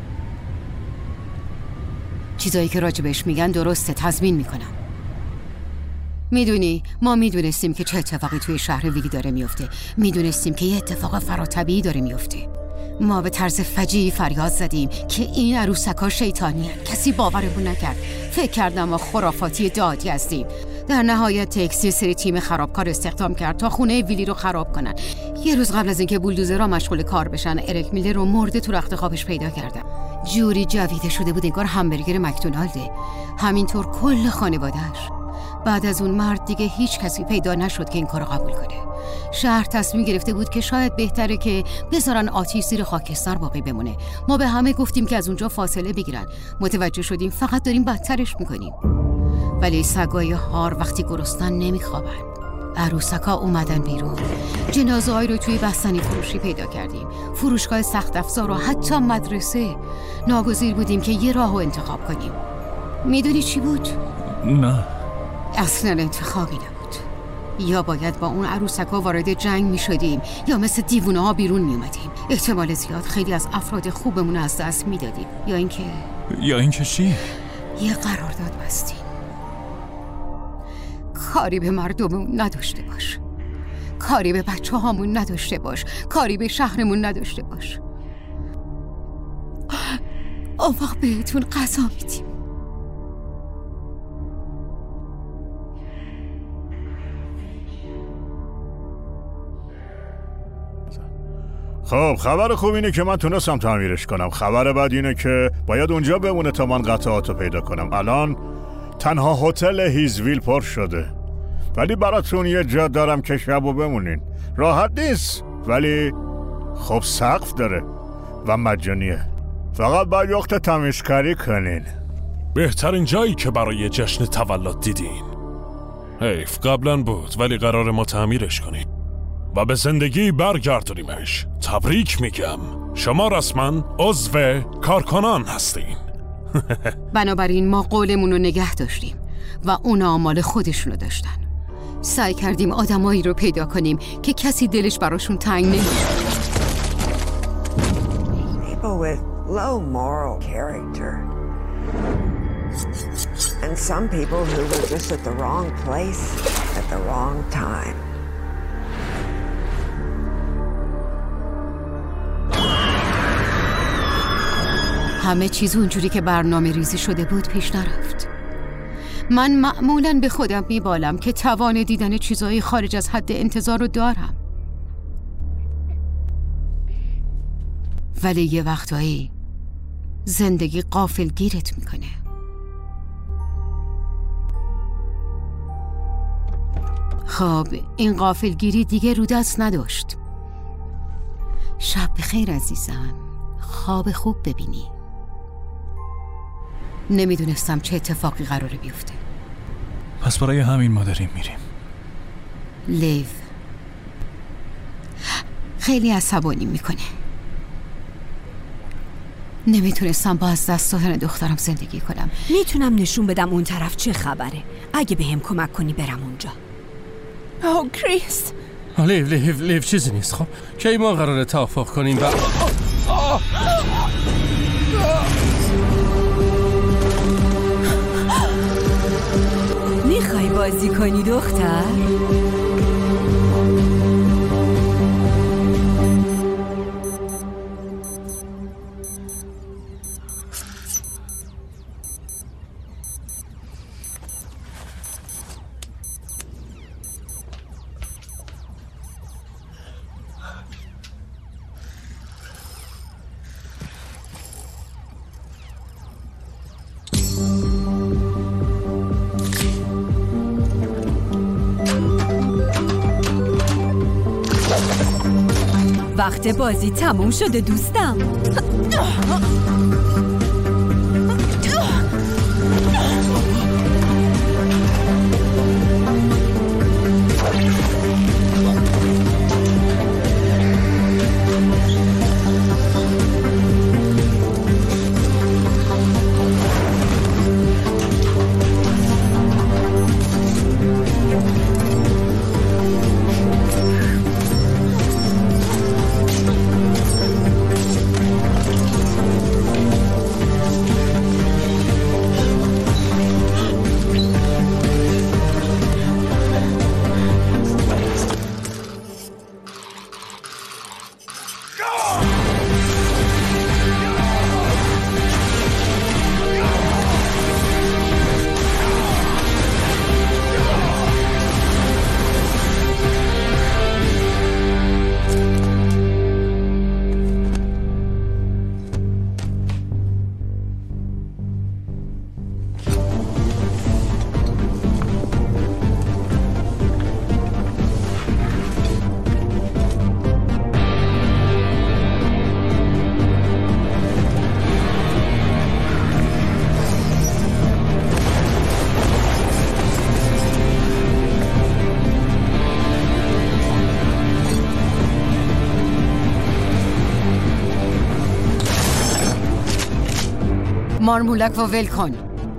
چیزایی که راجبش میگن درسته، تضمین میکنم. میدونی ما میدونستیم که چه اتفاقی توی شهر ویلی داره میفته. میدونستیم که یه اتفاق فراتبیعی داره میفته. ما به طرز فجیعی فریاد زدیم که این عروسکا شیطانی هست. کسی باورمون نکرد. فکر کردم ما خرافاتی دادی هستیم. در نهایت تکسی سری تیم خرابکار استخدام کرد تا خونه ویلی رو خراب کنن. یه روز قبل از اینکه بولدوزرها مشغول کار بشن، اریک میلر رو مرده تو رخت خوابش پیدا کردم. جوری جویده شده بود انگار همبرگر مکدونالده. همینطور کل خانواده‌اش. بعد از اون مرد دیگه هیچ کسی پیدا نشد که این کارو قبول کنه. شهر تصمیم گرفته بود که شاید بهتره که بذارن آتیش زیر خاکستر باقی بمونه. ما به همه گفتیم که از اونجا فاصله بگیرن. متوجه شدیم فقط داریم بدترش میکنیم. ولی سگای هار وقتی گرسنن نمیخوابن. عروسکا اومدن بیرون. جنازه‌هایی رو توی بستنی فروشی پیدا کردیم. فروشگاه سخت افزار و حتی مدرسه. ناگزیر بودیم که یه راهو انتخاب کنیم. میدونی چی بود؟ نه. اصلا انتخابی نبود. یا باید با اون عروسکا وارد جنگ می شدیم یا مثل دیوونه ها بیرون می اومدیم. احتمال زیاد خیلی از افراد خوبمون از دست می دادیم. یا اینکه چی؟ یه قرارداد بستیم. کاری به مردممون نداشته باش. کاری به بچه هامون نداشته باش. کاری به شهرمون نداشته باش. اون وقت بهتون غذا میدیم. خب خبر خوب اینه که من تونستم تعمیرش کنم. خبر بد اینه که باید اونجا بمونه تا من قطعاتو پیدا کنم. الان تنها هتل هیزویل پر شده، ولی براتون یه جا دارم که شبو بمونین. راحت نیست ولی خب سقف داره و مجانیه. فقط باید وقت تمیزکاری کنین. بهترین جایی که برای جشن تولد دیدین. حیف قبلا بود ولی قرار ما تعمیرش کنیم و به زندگی برگردونیمش. تبریک میگم، شما رسما عضو کارکنان هستین. بنابراین ما قولمون رو نگه داشتیم و اونا مال خودشونو داشتن. سعی کردیم آدمایی رو پیدا کنیم که کسی دلش براشون تنگ نمیشه. People with low moral character. And some people who were just at the wrong place at the wrong time. همه چیز اونجوری که برنامه ریزی شده بود پیش نرفت. من معمولاً به خودم میبالم که توان دیدن چیزهای خارج از حد انتظار رو دارم، ولی یه وقتایی زندگی غافلگیرت میکنه. خب این غافلگیری دیگه رو دست نداشت. شب بخیر عزیزم، خواب خوب ببینی. نمیدونستم چه اتفاقی قراره بیفته. پس برای همین ما داریم میریم. لیو خیلی عصبانی میکنه. نمیتونستم با از دست دادن دخترم زندگی کنم. میتونم نشون بدم اون طرف چه خبره. اگه بهم کمک کنی برم اونجا. اوه کریس. لیو چیزی نیست. خب کی ما قراره توافق کنیم و میخوای بازی کنی دختر؟ وقت بازی تموم شده دوستم. مارمولک و ول کن.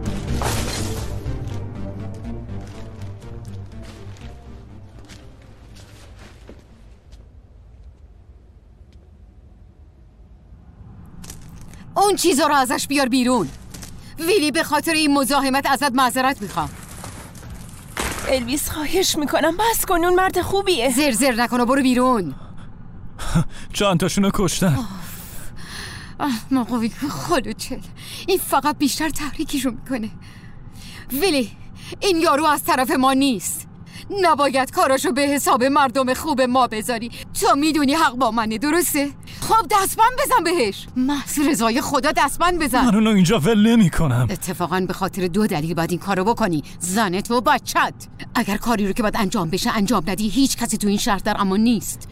اون چیزا رو ازش بیار بیرون. ویلی به خاطر این مزاحمت ازت معذرت میخوام. الویس خواهش میکنم بس کن، اون مرد خوبیه. زر نکن و برو بیرون. چند تاشونو کشتن. احمقی خلوچل، این فقط بیشتر تحریکشون میکنه. ویلی این یارو از طرف ما نیست. نباید کاراشو به حساب مردم خوب ما بذاری. تو میدونی حق با منه، درسته؟ خب دستبند بزن بهش. محض رضای خدا دستبند بزن. من اونو اینجا ول نمی کنم. اتفاقا به خاطر 2 دلیل باید این کارو بکنی، زن تو و بچت. اگر کاری رو که باید انجام بشه انجام ندی، هیچ کسی تو این شهر در امان نیست.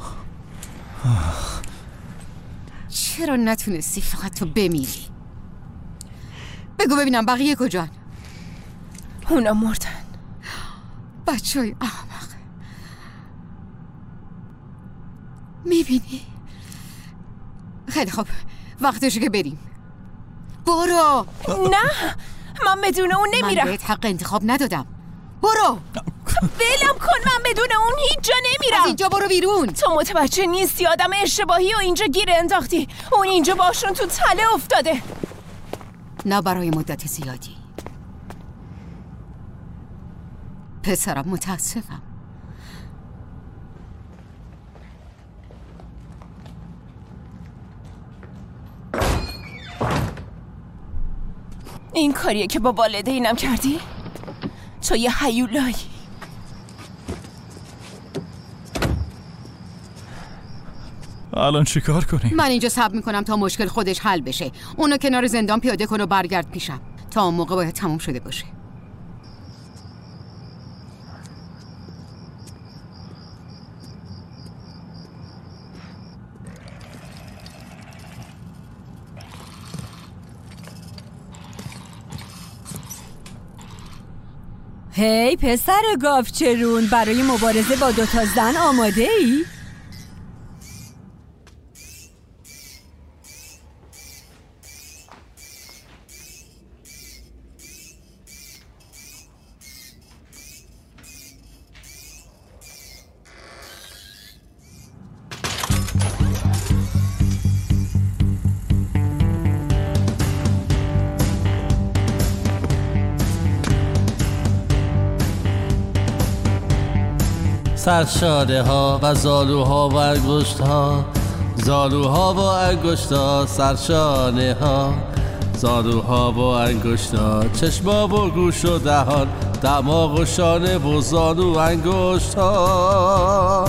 چرا نتونستی فقط تو بمیری؟ بگو ببینم بقیه کجان؟ اونا مردن. بچه‌های احمق. میبینی؟ خیلی خوب، وقتشه که بریم. برو. نه، من بدون اون نمیرم. من بهت حق انتخاب ندادم. برو. ولم کن، من بدون اون هیچ جا نمیرم. از اینجا برو بیرون. تو متوجه نیستی، آدم اشتباهی و اینجا گیر انداختی. اون اینجا باشون تو تله افتاده. نه برای مدت زیادی. پسرم متاسفم. این کاریه که با والدینم کردی؟ تو یه هیولایی. الان چی کار کنیم؟ من اینجا صبر میکنم تا مشکل خودش حل بشه. اونو کنار زندان پیاده کن و برگرد پیشم. تا اون موقع باید تموم شده باشه. هی پسر گاوچرون، برای مبارزه با 2 زن آماده ای؟ سرشاده ها و زالوها و انگشت ها، زالوها و انگشت ها، سرشانه ها، زالوها و انگشت ها، چشما و گوش و دهان، دماغ و شانه و زالو و انگشت ها،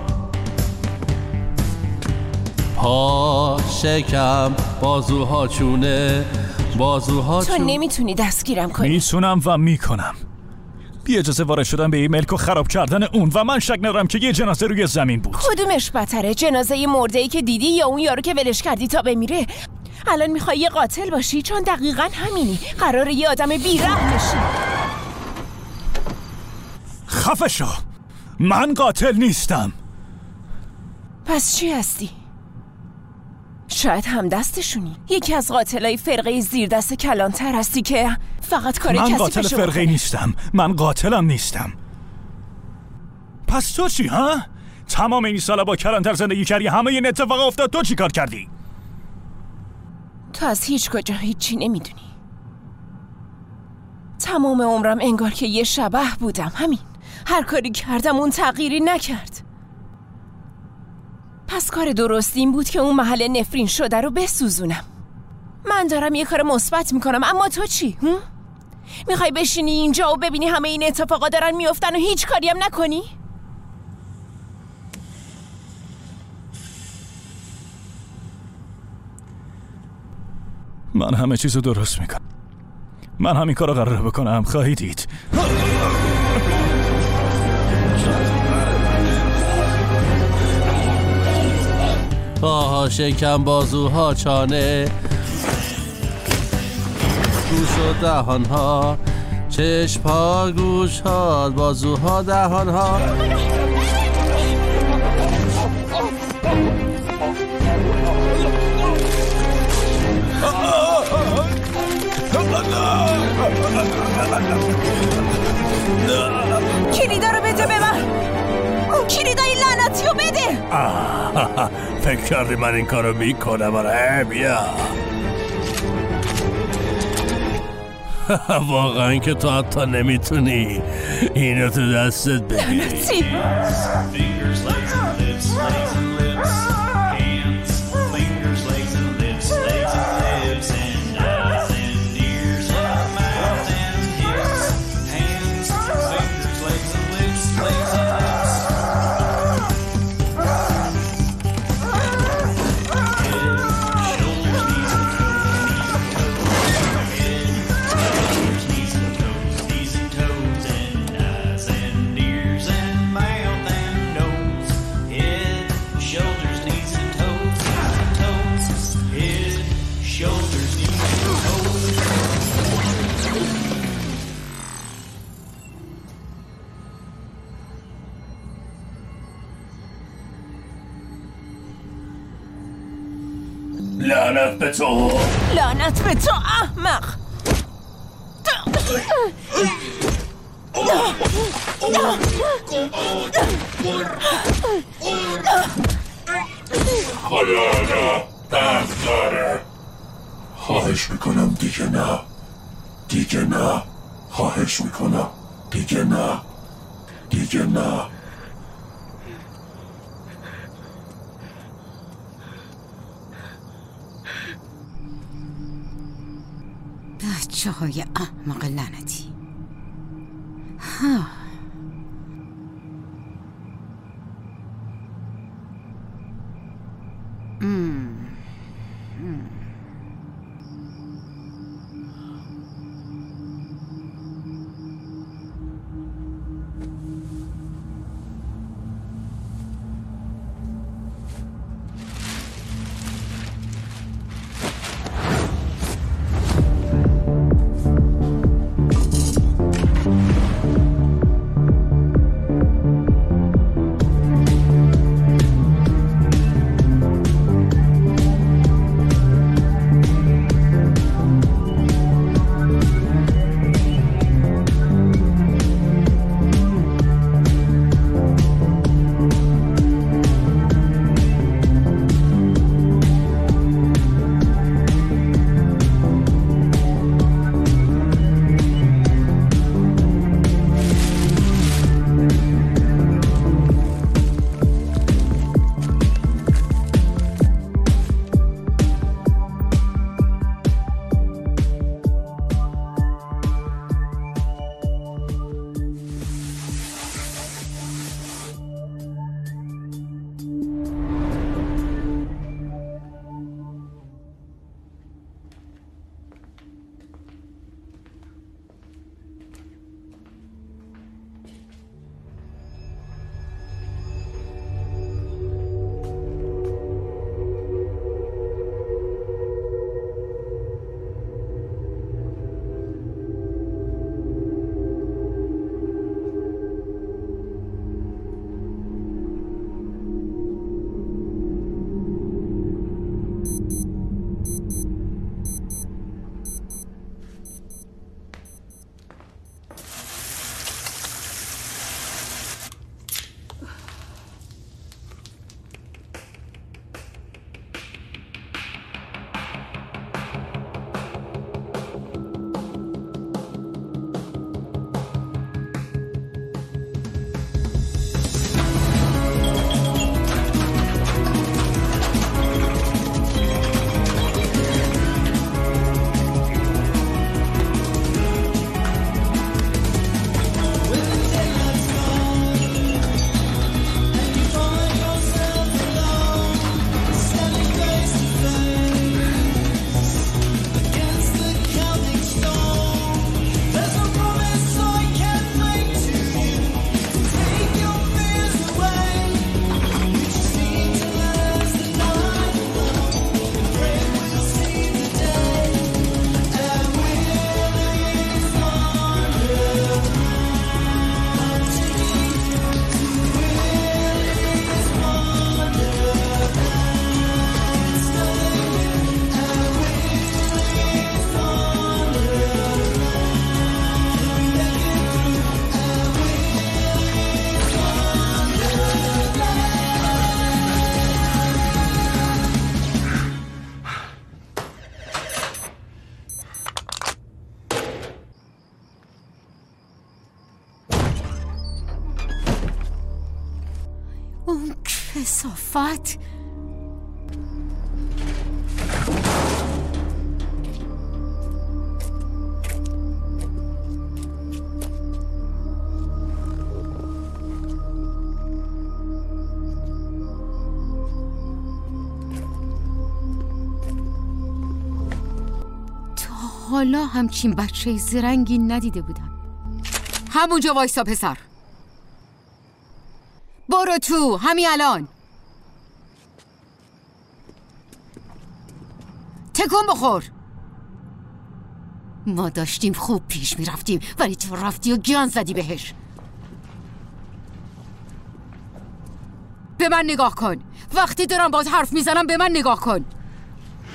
پا، شکم، بازوها، چونه، بازوها تو نمیتونی دستگیرم کنی. میتونم و میکنم. بی اجازه وارد شدن به این ملک و خراب کردن اون، و من شک ندارم که یه جنازه روی زمین بود. کدومش بدتره؟ جنازه مرده‌ای که دیدی یا اون یارو که ولش کردی تا بمیره؟ الان میخوای یه قاتل باشی؟ چون دقیقاً همینی. قراره یه آدم بی‌رحم بشی. خفه شو. من قاتل نیستم. پس چی هستی؟ شاید هم دستشونی. یکی از قاتلای فرقه زیردست کلانتر هستی که فقط کار کسی من قاتل فرقه نیستم. من قاتلم نیستم. پس تو چی ها؟ تمام این سالا با کلانتر زندگی کردی، همه این اتفاق افتاد، تو چی کار کردی؟ تو از هیچ کجا هیچی نمیدونی. تمام عمرم انگار که یه شبح بودم. همین. هر کاری کردم اون تغییری نکرد. پس کار درست این بود که اون محل نفرین شده رو بسوزونم. من دارم یه کار مثبت میکنم، اما تو چی؟ میخوای بشینی اینجا و ببینی همه این اتفاقا دارن میافتن و هیچ کاری هم نکنی؟ من همه چیزو درست میکنم. من همین کارو قراره بکنم، خواهی دید. پاها، شکم، بازوها، چانه، گوش و دهانها، چشمها، گوشها، بازوها، دهانها. کلیدا رو بده به من. اون کلیدای لعنتی رو بده. فکر کردی من این کارو میکنم؟ آره بیا. واقعا که تو حتی نمیتونی اینو تو دستت بگیری. لعنت به تو. لعنت به تو احمق. حالا نه دست داره. خواهش میکنم دیگه نه. دیگه نه. خواهش میکنم دیگه نه. دیگه نه. بچه های احمق لعنتی. ها اون کثافت. تا حالا همچین بچه زرنگی ندیده بودم. همونجا وایسا پسر. برو تو همین الان. تکون بخور. ما داشتیم خوب پیش می رفتیم ولی تو رفتی و گیان زدی بهش. به من نگاه کن. وقتی دارم باهات حرف میزنم به من نگاه کن.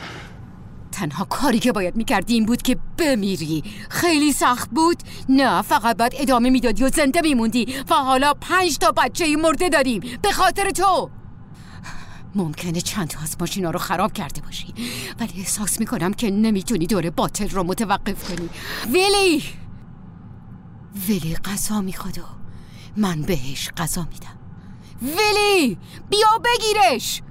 تنها کاری که باید میکردی این بود که بمیری. خیلی سخت بود؟ نه، فقط باید ادامه میدادی و زنده میموندی و حالا 5 تا بچه مرده داریم به خاطر تو. ممکنه چند تا از ماشینا رو خراب کرده باشی، ولی احساس میکنم که نمیتونی دور باطل رو متوقف کنی. ویلی غذا میخواد و من بهش غذا میدم. ویلی بیا بگیرش.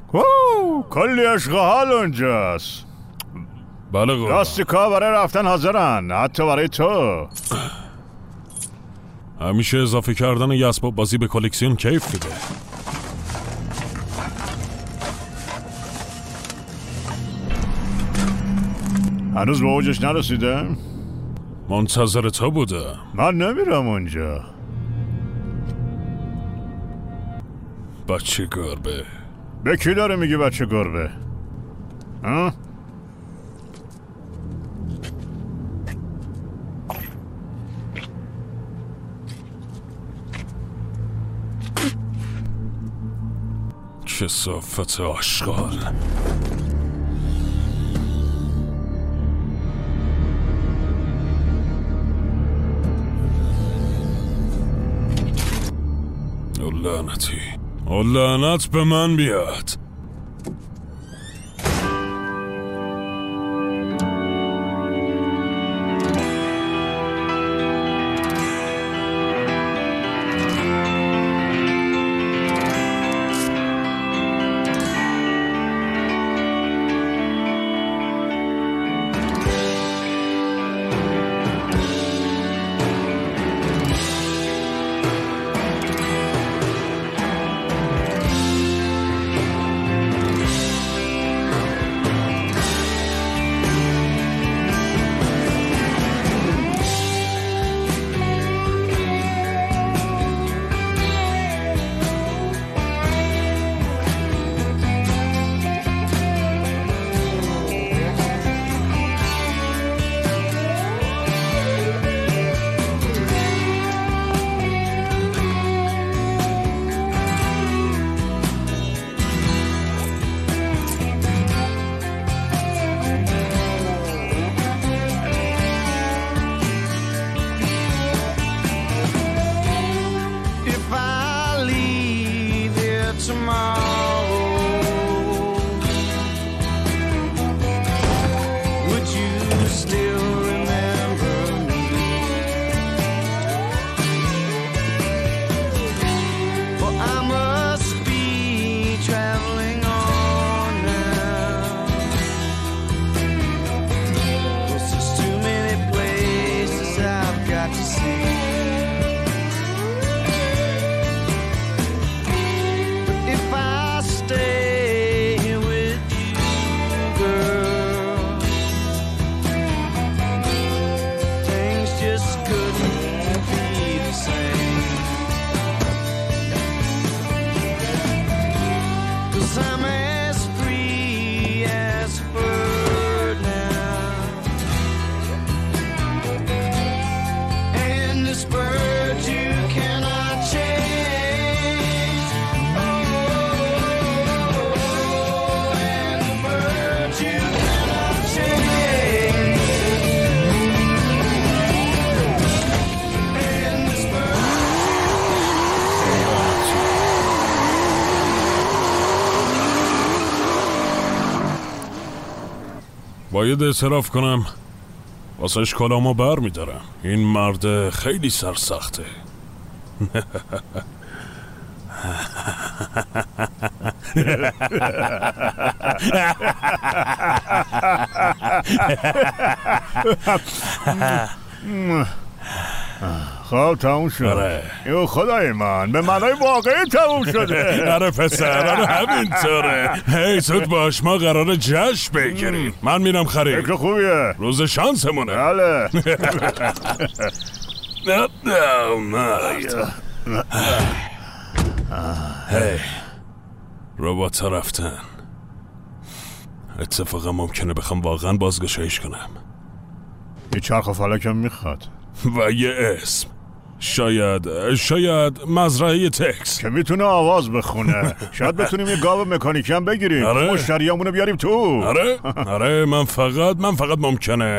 کلی عشق و حال اونجاست. بله قربان. لاستیکا برای رفتن حاضرن، حتی برای تو. همیشه اضافه کردن یه اسباب بازی به کلکسیون کیف میده. هنوز به اوجش نرسیده؟ منتظر تو بوده. من نمیرم اونجا. بچه گربه. به کی داره میگی بچه گربه؟ ها؟ کثافت آشغال. لعنتی، لعنت به من بیاد. باید اعتراف کنم واسهش کلامو بر میدارم. این مرد خیلی سرسخته. خب تموم شد. یو خدای من به معنای واقعی تموم شده. آره پسر، آره همینطوره. هی زود باش، ما قراره جشن بگیریم. من میرم خرید. فکر خوبیه. روز شانسمونه. بله. هی ربات رفتن. اتفاقا ممکنه بخوام واقعا بازگشایش کنم. یه چرخ و فلکم میخواد و یه اسم. شاید مزرعه تکس که میتونه آواز بخونه. شاید بتونیم یه گاو مکانیکی هم بگیریم. آره؟ مشتریامونو بیاریم تو. آره من فقط ممکنه.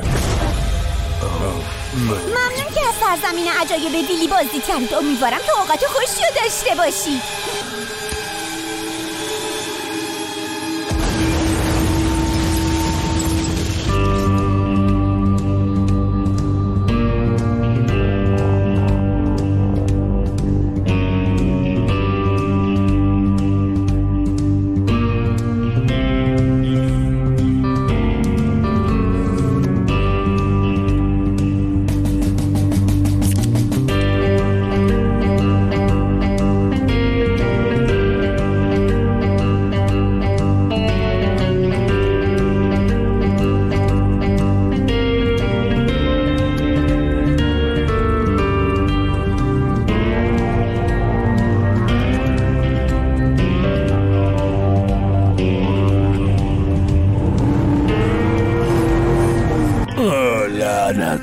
ممنون که از سرزمین عجایب ویلی بازدید کردید. امیدوارم که اوقات خوشی رو داشته باشید.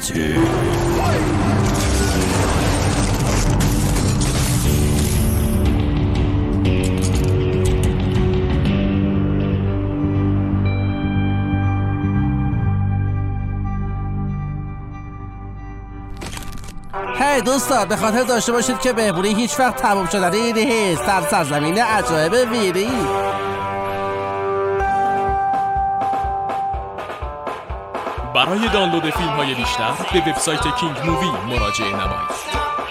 ساعتی. هی دوستان، به خاطر داشته باشید که بهبودی هیچ وقت تموم شدنی نیست در سرزمین عجایب ویلی. برای دانلود فیلم‌های بیشتر به وبسایت کینگ مووی مراجعه نمایید.